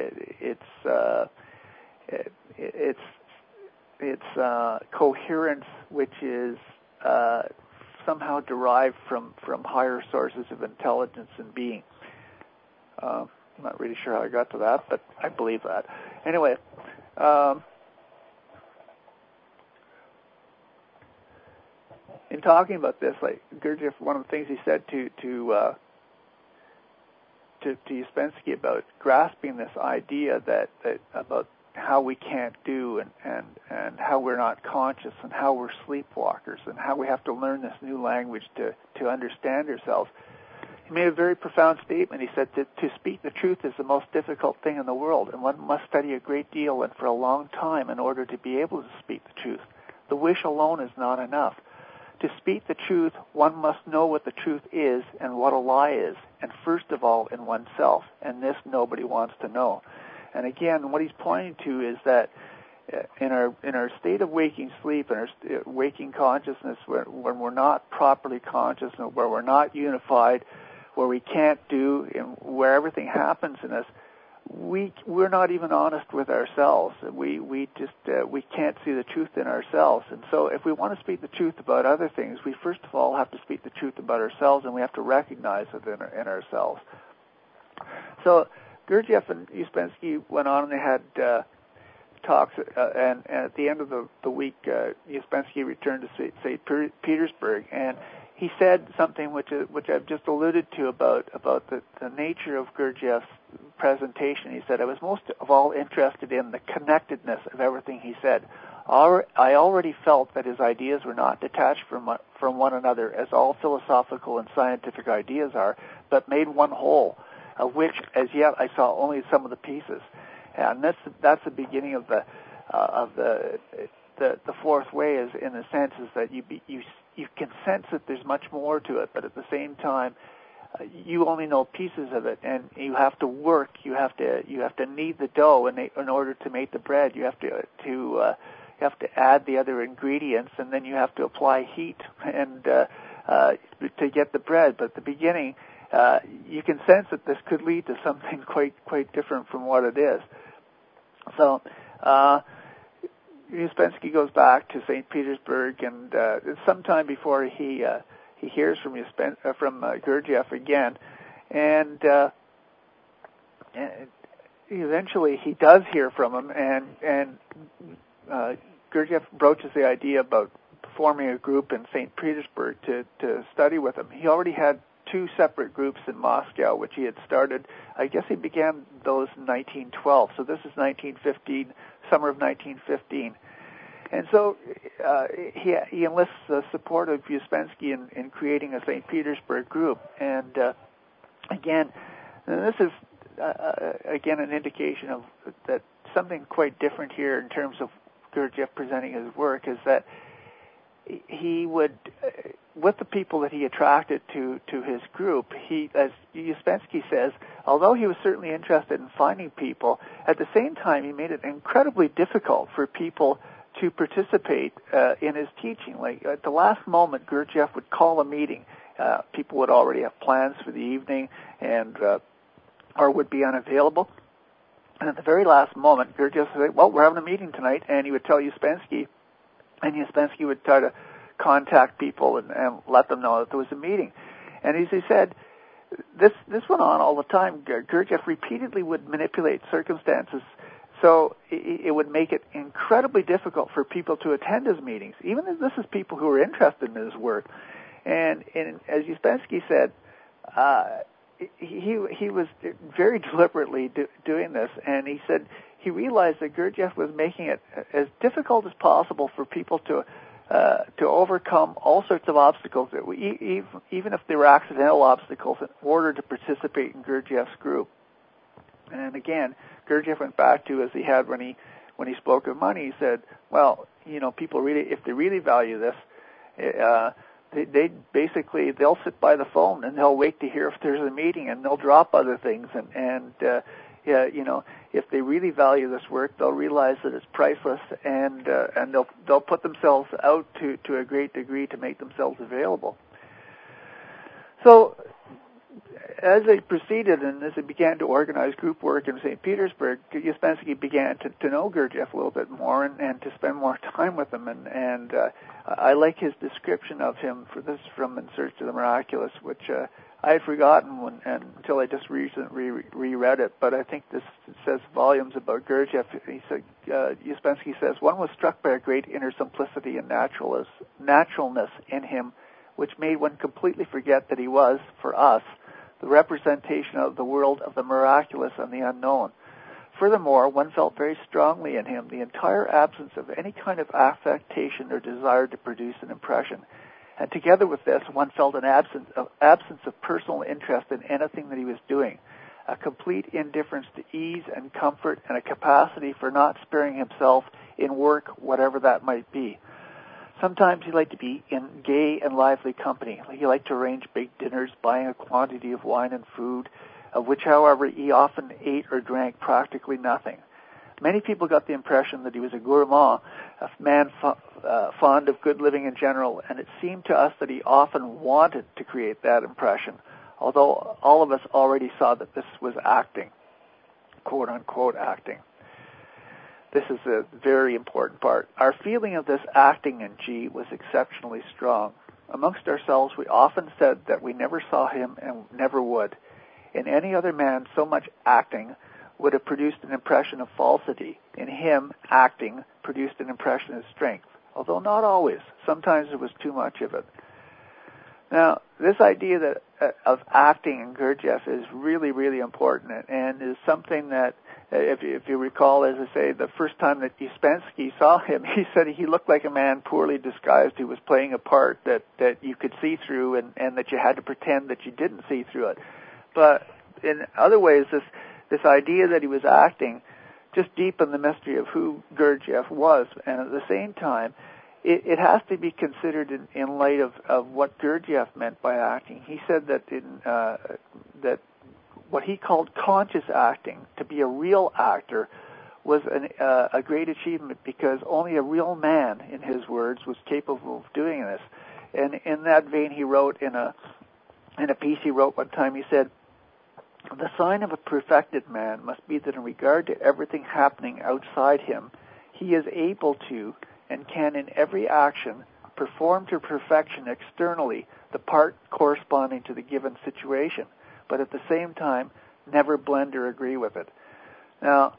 A: its coherence, which is somehow derived from higher sources of intelligence and being. I'm not really sure how I got to that, but I believe that. Anyway, in talking about this, like Gurdjieff, one of the things he said to Ouspensky about grasping this idea that about how we can't do and how we're not conscious and how we're sleepwalkers and how we have to learn this new language to understand ourselves. He made a very profound statement. He said that to speak the truth is the most difficult thing in the world, and one must study a great deal and for a long time in order to be able to speak the truth. The wish alone is not enough. To speak the truth, one must know what the truth is and what a lie is, and first of all in oneself, and this nobody wants to know. And again, what he's pointing to is that in our state of waking sleep, in our waking consciousness, when we're not properly conscious, and where we're not unified, where we can't do, and where everything happens in us, we're not even honest with ourselves. We can't see the truth in ourselves. And so if we want to speak the truth about other things, we first of all have to speak the truth about ourselves, and we have to recognize it in ourselves. So Gurdjieff and Ouspensky went on and they had talks, and at the end of the week, Ouspensky returned to St. Petersburg, and he said something which I've just alluded to about the nature of Gurdjieff's presentation. He said, I was most of all interested in the connectedness of everything he said. I already felt that his ideas were not detached from one another, as all philosophical and scientific ideas are, but made one whole, of which as yet I saw only some of the pieces. And that's the beginning of the fourth way, is in the sense is that you can sense that there's much more to it, but at the same time you only know pieces of it, and you have to work. You have to knead the dough in order to make the bread. You have to add the other ingredients, and then you have to apply heat and to get the bread. But at the beginning, you can sense that this could lead to something quite different from what it is. So Ouspensky goes back to St. Petersburg, and sometime before he hears from Gurdjieff again, and eventually he does hear from him, and Gurdjieff broaches the idea about forming a group in St. Petersburg to study with him. He already had two separate groups in Moscow, which he had started. I guess he began those in 1912. So this is 1915, summer of 1915. And so he enlists the support of Ouspensky in creating a St. Petersburg group. And again, this is again an indication of that something quite different here in terms of Gurdjieff presenting his work, is that he would, with the people that he attracted to his group, he, as Ouspensky says, although he was certainly interested in finding people, at the same time he made it incredibly difficult for people to participate in his teaching. Like at the last moment, Gurdjieff would call a meeting. People would already have plans for the evening and or would be unavailable. And at the very last moment, Gurdjieff would say, well, we're having a meeting tonight, and he would tell Ouspensky, and Uspensky would try to contact people and let them know that there was a meeting. And as he said, this went on all the time. Gurdjieff repeatedly would manipulate circumstances, so it would make it incredibly difficult for people to attend his meetings, even if this is people who are interested in his work. And as Uspensky said, he was very deliberately doing this, and he said he realized that Gurdjieff was making it as difficult as possible for people to overcome all sorts of obstacles, that even if they were accidental obstacles, in order to participate in Gurdjieff's group. And again, Gurdjieff went back to, as he had when he spoke of money, he said, well, people really, if they really value this, they'll sit by the phone and they'll wait to hear if there's a meeting, and they'll drop other things, and if they really value this work, they'll realize that it's priceless, and they'll put themselves out to a great degree to make themselves available. So, as they proceeded and as they began to organize group work in St. Petersburg, Uspensky began to know Gurdjieff a little bit more and to spend more time with him. And I like his description of him for this from In Search of the Miraculous, which I had forgotten until I just recently reread it. But I think this says volumes about Gurdjieff. He said, Uspensky says, one was struck by a great inner simplicity and naturalness in him, which made one completely forget that he was, for us, the representation of the world of the miraculous and the unknown. Furthermore, one felt very strongly in him the entire absence of any kind of affectation or desire to produce an impression. And together with this, one felt an absence of personal interest in anything that he was doing, a complete indifference to ease and comfort, and a capacity for not sparing himself in work, whatever that might be. Sometimes he liked to be in gay and lively company. He liked to arrange big dinners, buying a quantity of wine and food, of which, however, he often ate or drank practically nothing. Many people got the impression that he was a gourmand, a man fond of good living in general, and it seemed to us that he often wanted to create that impression, although all of us already saw that this was acting, quote-unquote acting. This is a very important part. Our feeling of this acting in G was exceptionally strong. Amongst ourselves, we often said that we never saw him and never would. In any other man, so much acting would have produced an impression of falsity. In him, acting produced an impression of strength, although not always. Sometimes there was too much of it. Now, this idea of acting in Gurdjieff is really, really important, and is something that, if you recall, as I say, the first time that Uspensky saw him, he said he looked like a man poorly disguised who was playing a part that you could see through, and that you had to pretend that you didn't see through it. But in other ways, this idea that he was acting just deepened the mystery of who Gurdjieff was, and at the same time, it has to be considered in light of what Gurdjieff meant by acting. He said that that what he called conscious acting, to be a real actor, was a great achievement, because only a real man, in his words, was capable of doing this. And in that vein, he wrote in a piece he wrote one time, he said, "The sign of a perfected man must be that in regard to everything happening outside him, he is able to, and can in every action, perform to perfection externally the part corresponding to the given situation, but at the same time never blend or agree with it." Now,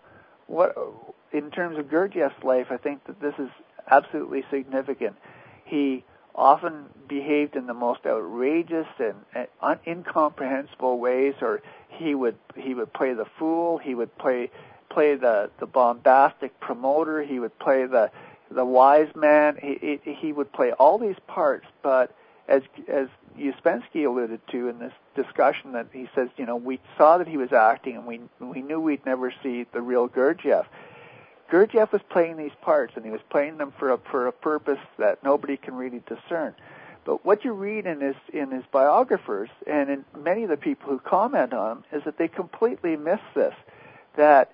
A: in terms of Gurdjieff's life, I think that this is absolutely significant. He often behaved in the most outrageous and incomprehensible ways, or he would play the fool, he would play the bombastic promoter, he would play the wise man, he would play all these parts. But as Uspensky alluded to in this discussion, that he says, we saw that he was acting, and we knew we'd never see the real Gurdjieff. Gurdjieff was playing these parts, and he was playing them for a purpose that nobody can really discern. But what you read in his biographers, and in many of the people who comment on him, is that they completely miss this, that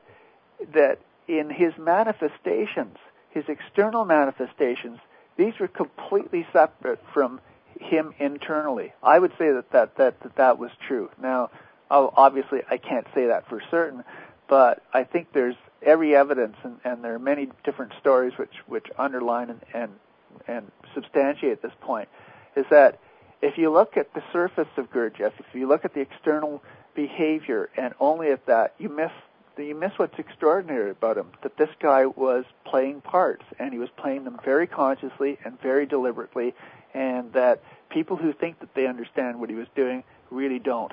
A: in his manifestations, his external manifestations, these were completely separate from him internally. I would say that was true. Now, obviously, I can't say that for certain, but I think there's every evidence, and there are many different stories which underline and and substantiate this point, is that if you look at the surface of Gurdjieff, if you look at the external behavior and only at that, you miss what's extraordinary about him, that this guy was playing parts, and he was playing them very consciously and very deliberately, and that people who think that they understand what he was doing really don't.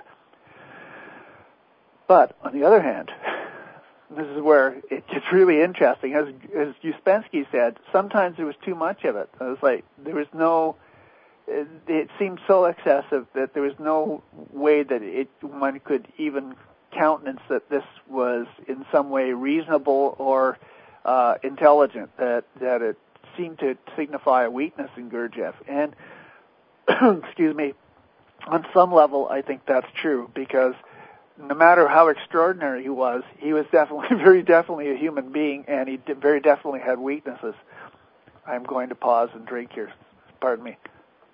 A: But, on the other hand, this is where it gets really interesting. As Ouspensky said, sometimes there was too much of it. It was like, there was no... It seemed so excessive that there was no way that one could even countenance that this was in some way reasonable or intelligent, that it seemed to signify a weakness in Gurdjieff. And, excuse me, on some level I think that's true, because no matter how extraordinary he was definitely, very definitely a human being, and he very definitely had weaknesses. I'm going to pause and drink here. Pardon me.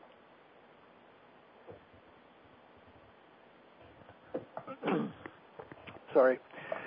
A: Sorry.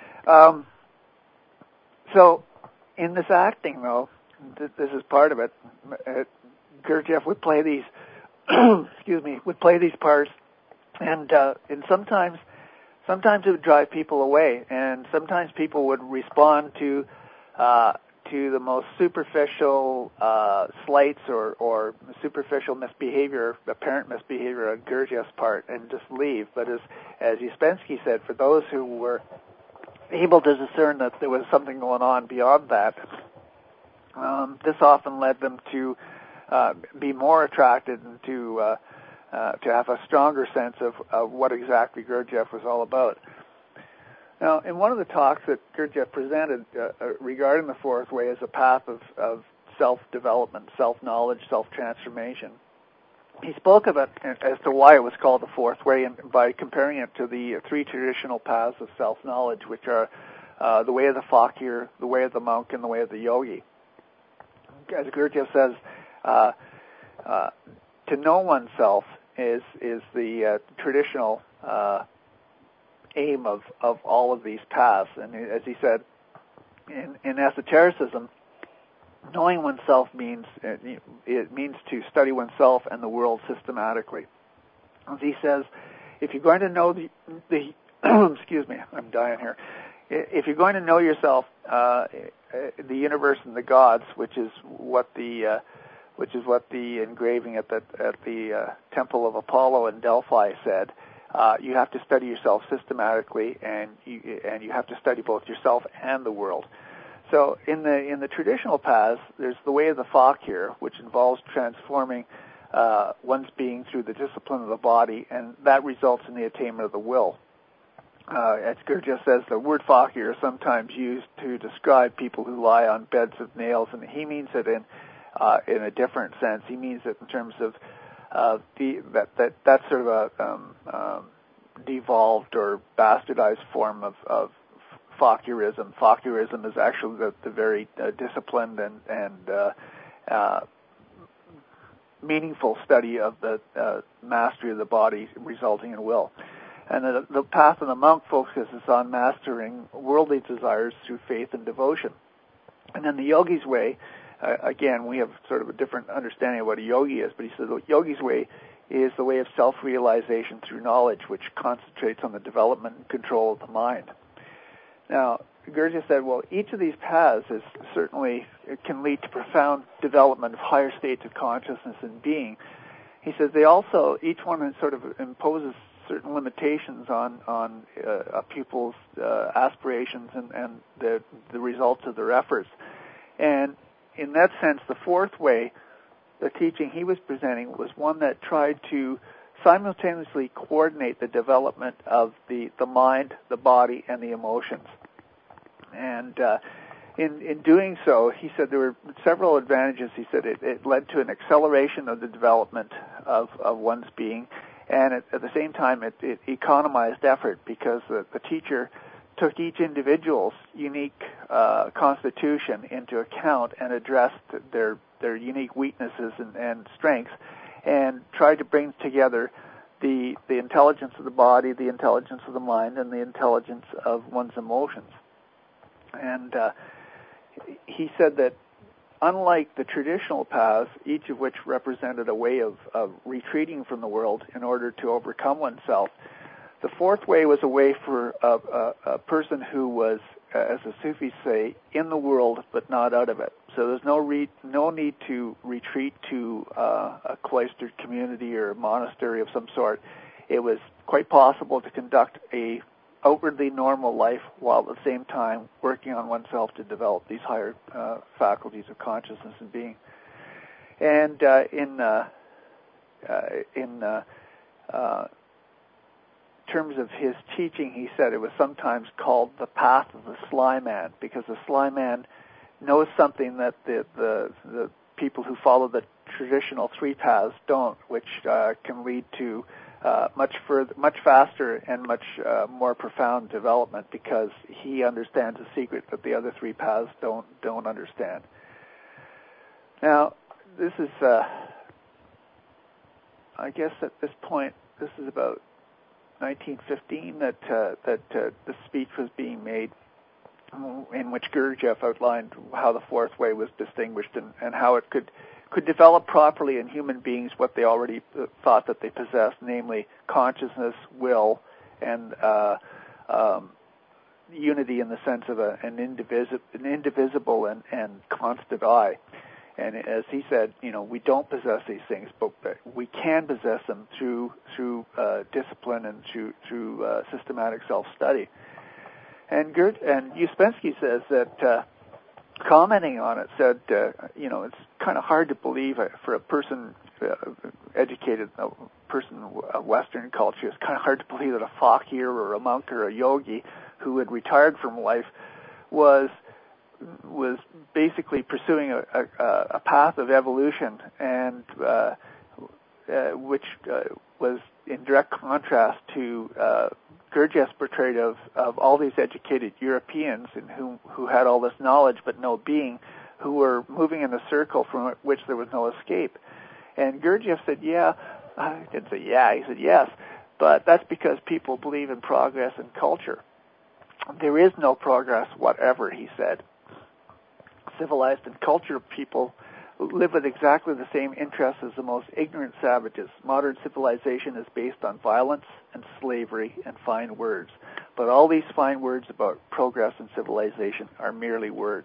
A: So, in this acting, though, this is part of it. Gurdjieff would play these, would play these parts, and sometimes it would drive people away, and sometimes people would respond to the most superficial slights or superficial misbehavior, apparent misbehavior on Gurdjieff's part, and just leave. But as Ouspensky said, for those who were able to discern that there was something going on beyond that, this often led them to be more attracted and to have a stronger sense of what exactly Gurdjieff was all about. Now, in one of the talks that Gurdjieff presented regarding the fourth way as a path of self-development, self-knowledge, self-transformation, he spoke of it as to why it was called the fourth way, and by comparing it to the three traditional paths of self-knowledge, which are the way of the fakir, the way of the monk, and the way of the yogi. As Gurdjieff says, to know oneself is the traditional aim of all of these paths. And as he said, in esotericism, knowing oneself means to study oneself and the world systematically. As he says, if you're going to know the excuse me, I'm dying here. If you're going to know yourself, the universe and the gods, which is what the engraving at the Temple of Apollo in Delphi said, you have to study yourself systematically, and you have to study both yourself and the world. So in the traditional paths, there's the way of the fakir, which involves transforming one's being through the discipline of the body, and that results in the attainment of the will. As Gurdjieff says, the word fakir is sometimes used to describe people who lie on beds of nails, and he means it in a different sense. He means it in terms of that's sort of a devolved or bastardized form of fakirism. Fakirism is actually the very disciplined and meaningful study of the mastery of the body resulting in will. And the path of the monk focuses on mastering worldly desires through faith and devotion. And then the yogi's way, again, we have sort of a different understanding of what a yogi is, but he says the yogi's way is the way of self-realization through knowledge, which concentrates on the development and control of the mind. Now, Gurdjieff said, well, each of these paths is certainly, it can lead to profound development of higher states of consciousness and being. He says they also, each one sort of imposes certain limitations on a pupil's aspirations and the results of their efforts. And in that sense, the fourth way, the teaching he was presenting, was one that tried to simultaneously coordinate the development of the mind, the body, and the emotions. And in doing so, he said there were several advantages. He said it led to an acceleration of the development of one's being, and at the same time it economized effort, because the teacher took each individual's unique constitution into account and addressed their unique weaknesses and strengths, and tried to bring together the intelligence of the body, the intelligence of the mind, and the intelligence of one's emotions. And he said that unlike the traditional paths, each of which represented a way of retreating from the world in order to overcome oneself, the fourth way was a way for a person who was, as the Sufis say, in the world but not out of it. So there's no need to retreat to a cloistered community or a monastery of some sort. It was quite possible to conduct a outwardly normal life while at the same time working on oneself to develop these higher faculties of consciousness and being. And in terms of his teaching, he said it was sometimes called the path of the sly man, because the sly man knows something that the people who follow the traditional three paths don't, which can lead to much faster and much more profound development, because he understands a secret that the other three paths don't understand. Now, this is, I guess at this point, this is about 1915 that the speech was being made, in which Gurdjieff outlined how the fourth way was distinguished and how it could develop properly in human beings what they already thought that they possessed, namely consciousness, will, and unity in the sense of an indivisible and constant I. And as he said, we don't possess these things, but we can possess them through discipline and through systematic self-study. And Uspensky says that, commenting on it, said, it's kind of hard to believe for a person educated, a person of Western culture, it's kind of hard to believe that a fakir or a monk or a yogi who had retired from life was basically pursuing a path of evolution, and which was in direct contrast to Gurdjieff's portrayal of all these educated Europeans and who had all this knowledge but no being, who were moving in a circle from which there was no escape. And Gurdjieff said, he said yes, but that's because people believe in progress and culture. There is no progress whatever, he said. Civilized and cultured people live with exactly the same interests as the most ignorant savages. Modern civilization is based on violence and slavery and fine words. But all these fine words about progress and civilization are merely words.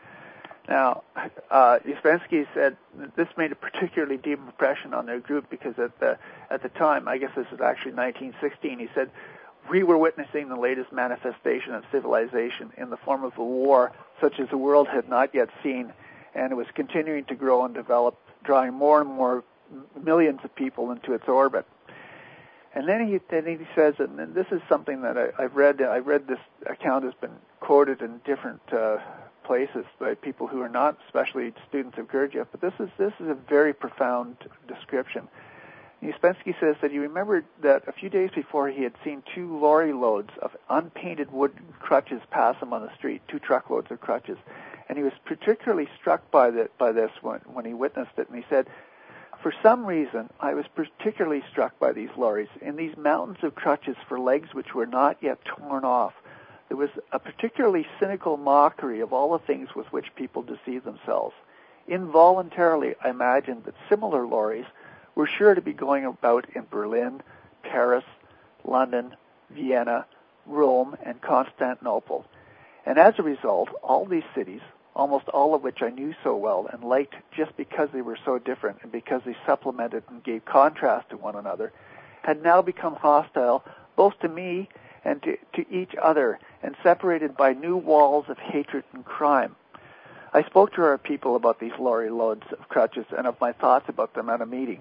A: Now, Uspensky said this made a particularly deep impression on their group because at the time, I guess this is actually 1916, he said, we were witnessing the latest manifestation of civilization in the form of a war such as the world had not yet seen, and it was continuing to grow and develop, drawing more and more millions of people into its orbit. And then he says, and this is something that I've read. I read this account has been quoted in different places by people who are not especially students of Gurdjieff, but this is a very profound description. Uspensky says that he remembered that a few days before he had seen 2 lorry loads of unpainted wooden crutches pass him on the street, 2 truckloads of crutches. And he was particularly struck by this when he witnessed it. And he said, for some reason, I was particularly struck by these lorries. In these mountains of crutches for legs which were not yet torn off, there was a particularly cynical mockery of all the things with which people deceive themselves. Involuntarily, I imagined that similar lorries were sure to be going about in Berlin, Paris, London, Vienna, Rome, and Constantinople. And as a result, all these cities, almost all of which I knew so well and liked just because they were so different and because they supplemented and gave contrast to one another, had now become hostile both to me and to each other, and separated by new walls of hatred and crime. I spoke to our people about these lorry loads of crutches and of my thoughts about them at a meeting.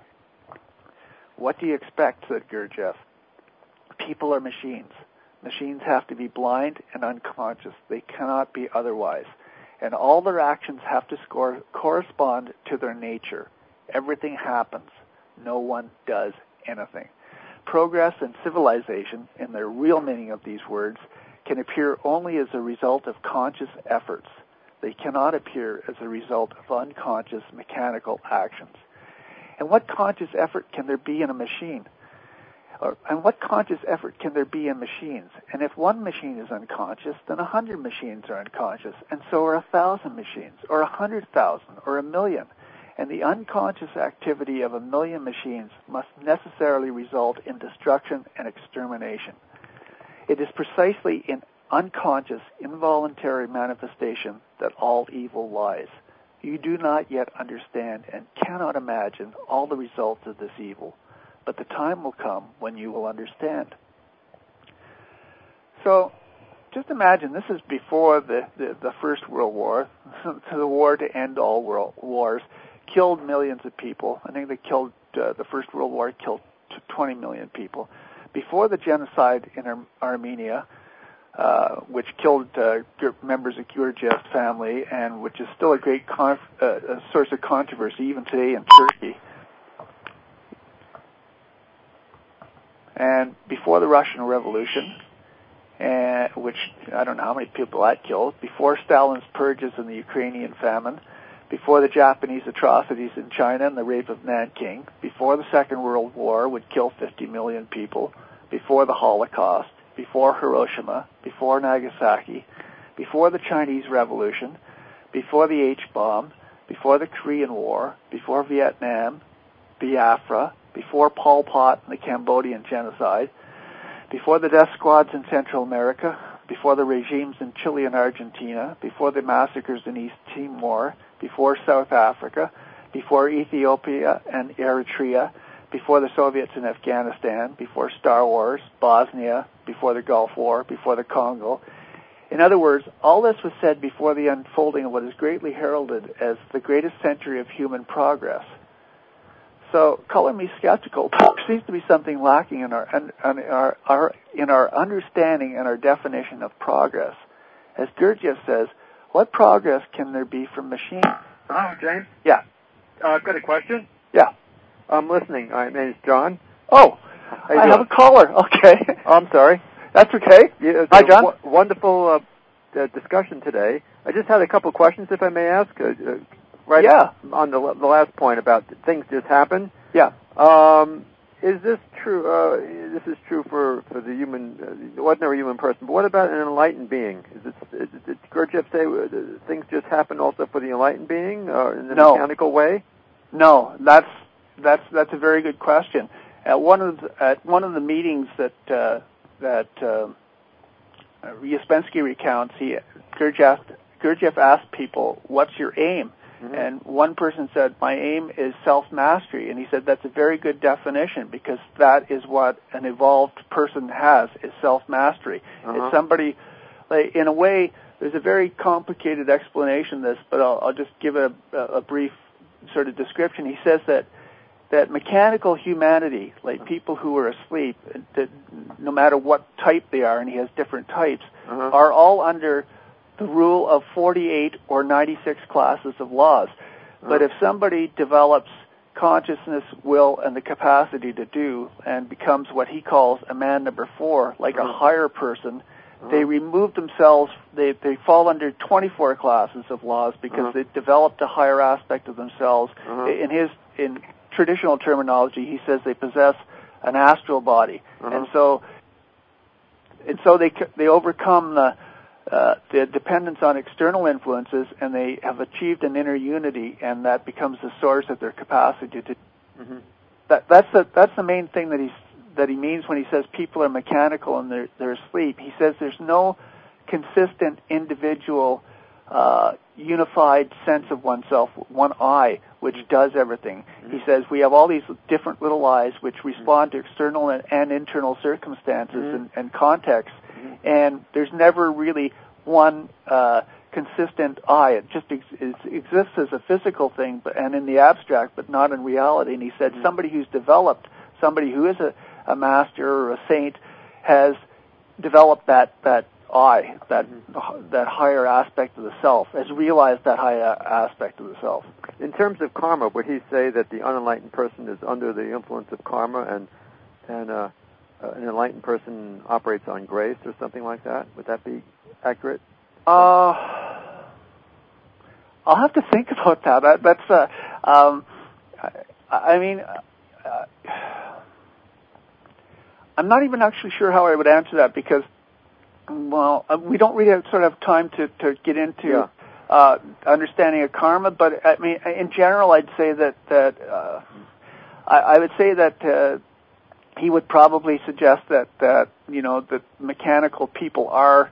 A: What do you expect, said Gurdjieff. People are machines. Machines have to be blind and unconscious. They cannot be otherwise. And all their actions have to correspond to their nature. Everything happens. No one does anything. Progress and civilization, in their real meaning of these words, can appear only as a result of conscious efforts. They cannot appear as a result of unconscious mechanical actions. And what conscious effort can there be in a machine? And what conscious effort can there be in machines? And if one machine is unconscious, then 100 machines are unconscious, and so are 1,000 machines, or 100,000, or 1,000,000. And the unconscious activity of 1,000,000 machines must necessarily result in destruction and extermination. It is precisely in unconscious, involuntary manifestation that all evil lies. You do not yet understand and cannot imagine all the results of this evil, but the time will come when you will understand. So, just imagine, this is before the First World War, the war to end all world wars, killed millions of people. I think they killed, the First World War killed 20 million people. Before the genocide in Armenia, which killed members of Gurdjieff's family, and which is still a great source of controversy even today in Turkey. And before the Russian Revolution, which I don't know how many people that killed, before Stalin's purges and the Ukrainian famine, before the Japanese atrocities in China and the rape of Nanking, before the Second World War would kill 50 million people, before the Holocaust, before Hiroshima, before Nagasaki, before the Chinese Revolution, before the H-bomb, before the Korean War, before Vietnam, Biafra, before Pol Pot and the Cambodian genocide, before the death squads in Central America, before the regimes in Chile and Argentina, before the massacres in East Timor, before South Africa, before Ethiopia and Eritrea, before the Soviets in Afghanistan, before Star Wars, Bosnia, before the Gulf War, before the Congo. In other words, all this was said before the unfolding of what is greatly heralded as the greatest century of human progress. So, color me skeptical, but there seems to be something lacking in our understanding and our definition of progress. As Gurdjieff says, what progress can there be from machines?
B: Hello, James?
A: Yeah.
B: I've got a question.
A: Yeah.
B: I'm listening. My name is John.
A: Oh, I have a caller. Okay.
B: I'm sorry.
A: That's okay.
B: Yeah,
A: Hi, John.
B: Wonderful discussion today. I just had a couple questions, if I may ask.
A: Right. Yeah.
B: On the last point about things just happen.
A: Yeah.
B: Is this true? This is true for the human, the ordinary human person. But what about an enlightened being? Did Gurdjieff say things just happen also for the enlightened being, in the mechanical way?
A: No, that's a very good question. At one of the meetings that Uspensky recounts, Gurdjieff asked people, "What's your aim?" Mm-hmm. And one person said, "My aim is self-mastery." And he said, "That's a very good definition, because that is what an evolved person has, is self-mastery."
B: Uh-huh.
A: It's somebody, like, in a way, there's a very complicated explanation of this, but I'll just give a brief sort of description. He says that mechanical humanity, like people who are asleep, that no matter what type they are, and he has different types,
B: uh-huh.
A: are all under the rule of 48 or 96 classes of laws. Uh-huh. But if somebody develops consciousness, will, and the capacity to do, and becomes what he calls a man number 4, like
B: uh-huh.
A: a higher person, they remove themselves, they fall under 24 classes of laws, because they've developed a higher aspect of themselves. In traditional terminology, he says they possess an astral body. And so they overcome the dependence on external influences, and they have achieved an inner unity, and that becomes the source of their capacity to. Mm-hmm. That's the main thing that he means when he says people are mechanical and they're asleep. He says there's no consistent individual unified sense of oneself, one I, which does everything. Mm-hmm. He says we have all these different little I's which respond to external and internal circumstances and contexts, and there's never really one consistent I. It just exists as a physical thing, and in the abstract, but not in reality. And he said somebody who's developed, somebody who is a master or a saint, has developed that I, that higher aspect of the self, has realized that higher aspect of the self.
B: In terms of karma, would he say that the unenlightened person is under the influence of karma, and an enlightened person operates on grace or something like that? Would that be accurate?
A: I'll have to think about that. That's I mean, I'm not even actually sure how I would answer that because, well, we don't really have time to get into understanding of karma. But I mean, in general, I'd say that I would say that he would probably suggest that that mechanical people are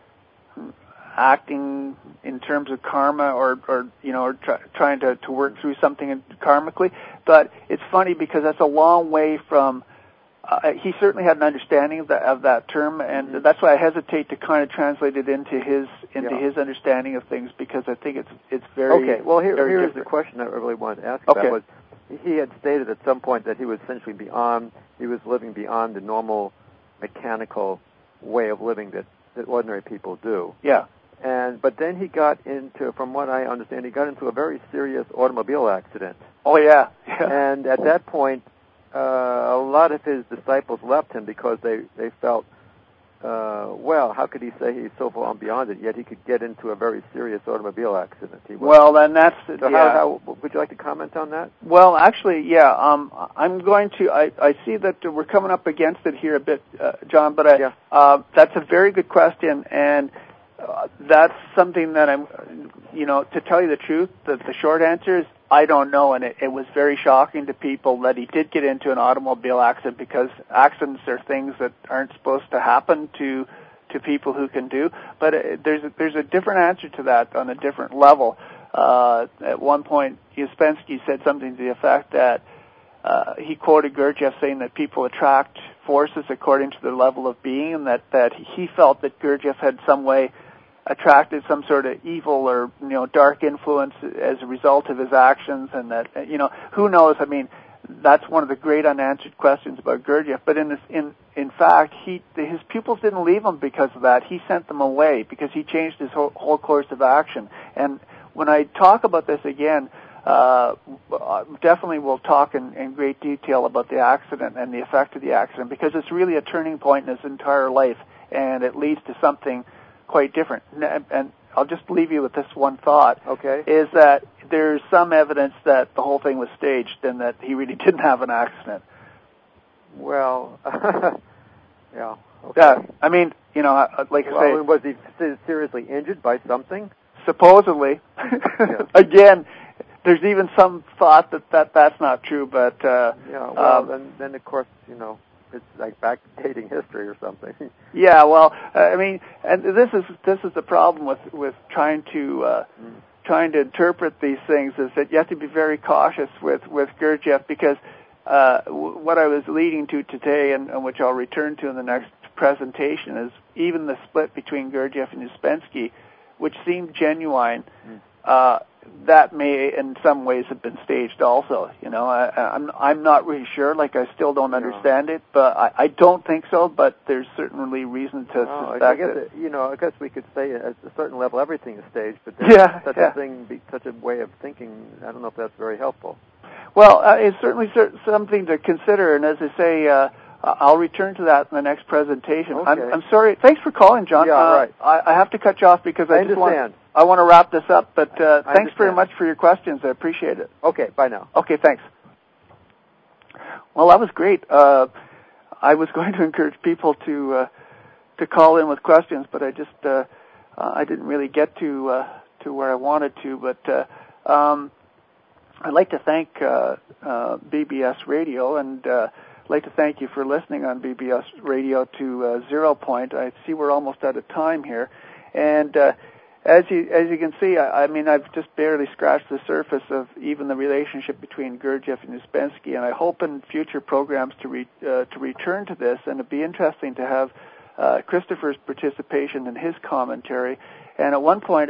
A: acting in terms of karma or trying to work through something karmically. But it's funny because that's a long way from. He certainly had an understanding of that term, and that's why I hesitate to kind of translate it into his understanding of things, because I think it's very
B: okay. Well, here's
A: different.
B: the question I really wanted to ask about. Was he had stated at some point that he was essentially living beyond the normal mechanical way of living that ordinary people do.
A: Yeah.
B: But then he got into, from what I understand, a very serious automobile accident.
A: Oh yeah.
B: And at that point, a lot of his disciples left him because they felt, well, how could he say he's so far beyond it, yet he could get into a very serious automobile accident?
A: Well, then that's...
B: So how would you like to comment on that?
A: Well, actually, yeah. I'm going to... I see that we're coming up against it here a bit, John, but that's a very good question, and that's something that I'm... to tell you the truth, the short answer is I don't know, and it was very shocking to people that he did get into an automobile accident, because accidents are things that aren't supposed to happen to people who can do. But there's a different answer to that on a different level. At one point, Uspensky said something to the effect that he quoted Gurdjieff saying that people attract forces according to their level of being, and that he felt that Gurdjieff had some way attracted some sort of evil or dark influence as a result of his actions, and that who knows? I mean, that's one of the great unanswered questions about Gurdjieff. But in fact, his pupils didn't leave him because of that. He sent them away because he changed his whole course of action. And when I talk about this again, definitely we'll talk in great detail about the accident and the effect of the accident, because it's really a turning point in his entire life, and it leads to something quite different. And I'll just leave you with this one thought.
B: Okay.
A: Is that there's some evidence that the whole thing was staged and that he really didn't have an accident.
B: Well, yeah. Okay.
A: Yeah. I mean, like I say...
B: was he seriously injured by something?
A: Supposedly. Again, there's even some thought that that's not true, but...
B: then of course, it's like backdating history or something.
A: Yeah, well, I mean, and this is the problem with trying to interpret these things, is that you have to be very cautious with Gurdjieff, because what I was leading to today, and which I'll return to in the next presentation, is even the split between Gurdjieff and Uspensky, which seemed genuine. That may, in some ways, have been staged also. I'm not really sure. Like, I still don't understand it, but I don't think so. But there's certainly reason to suspect
B: I guess we could say at a certain level everything is staged, but such a way of thinking, I don't know if that's very helpful.
A: Well, it's certainly something to consider, and as I say, I'll return to that in the next presentation.
B: Okay.
A: I'm sorry. Thanks for calling, John.
B: Yeah, right.
A: I have to cut you off because I
B: understand.
A: I want to wrap this up, but thanks very much for your questions. I appreciate it.
B: Okay, bye now.
A: Okay, thanks. Well, that was great. I was going to encourage people to call in with questions, but I just I didn't really get to where I wanted to. But I'd like to thank BBS Radio, and I'd like to thank you for listening on BBS Radio to Zero Point. I see we're almost out of time here, and as you can see, I mean, I've just barely scratched the surface of even the relationship between Gurdjieff and Uspensky, and I hope in future programs to return to this, and it'd be interesting to have Christopher's participation in his commentary. And at one point,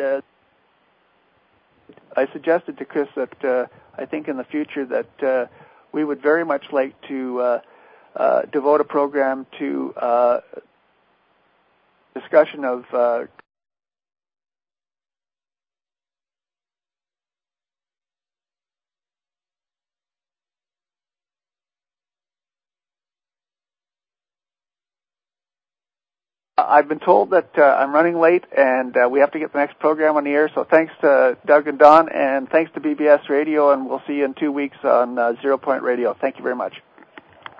A: I suggested to Chris that I think in the future that we would very much like to devote a program to discussion of I've been told that I'm running late, and we have to get the next program on the air, so thanks to Doug and Don, and thanks to BBS Radio, and we'll see you in 2 weeks on 0 Point Radio. Thank you very much.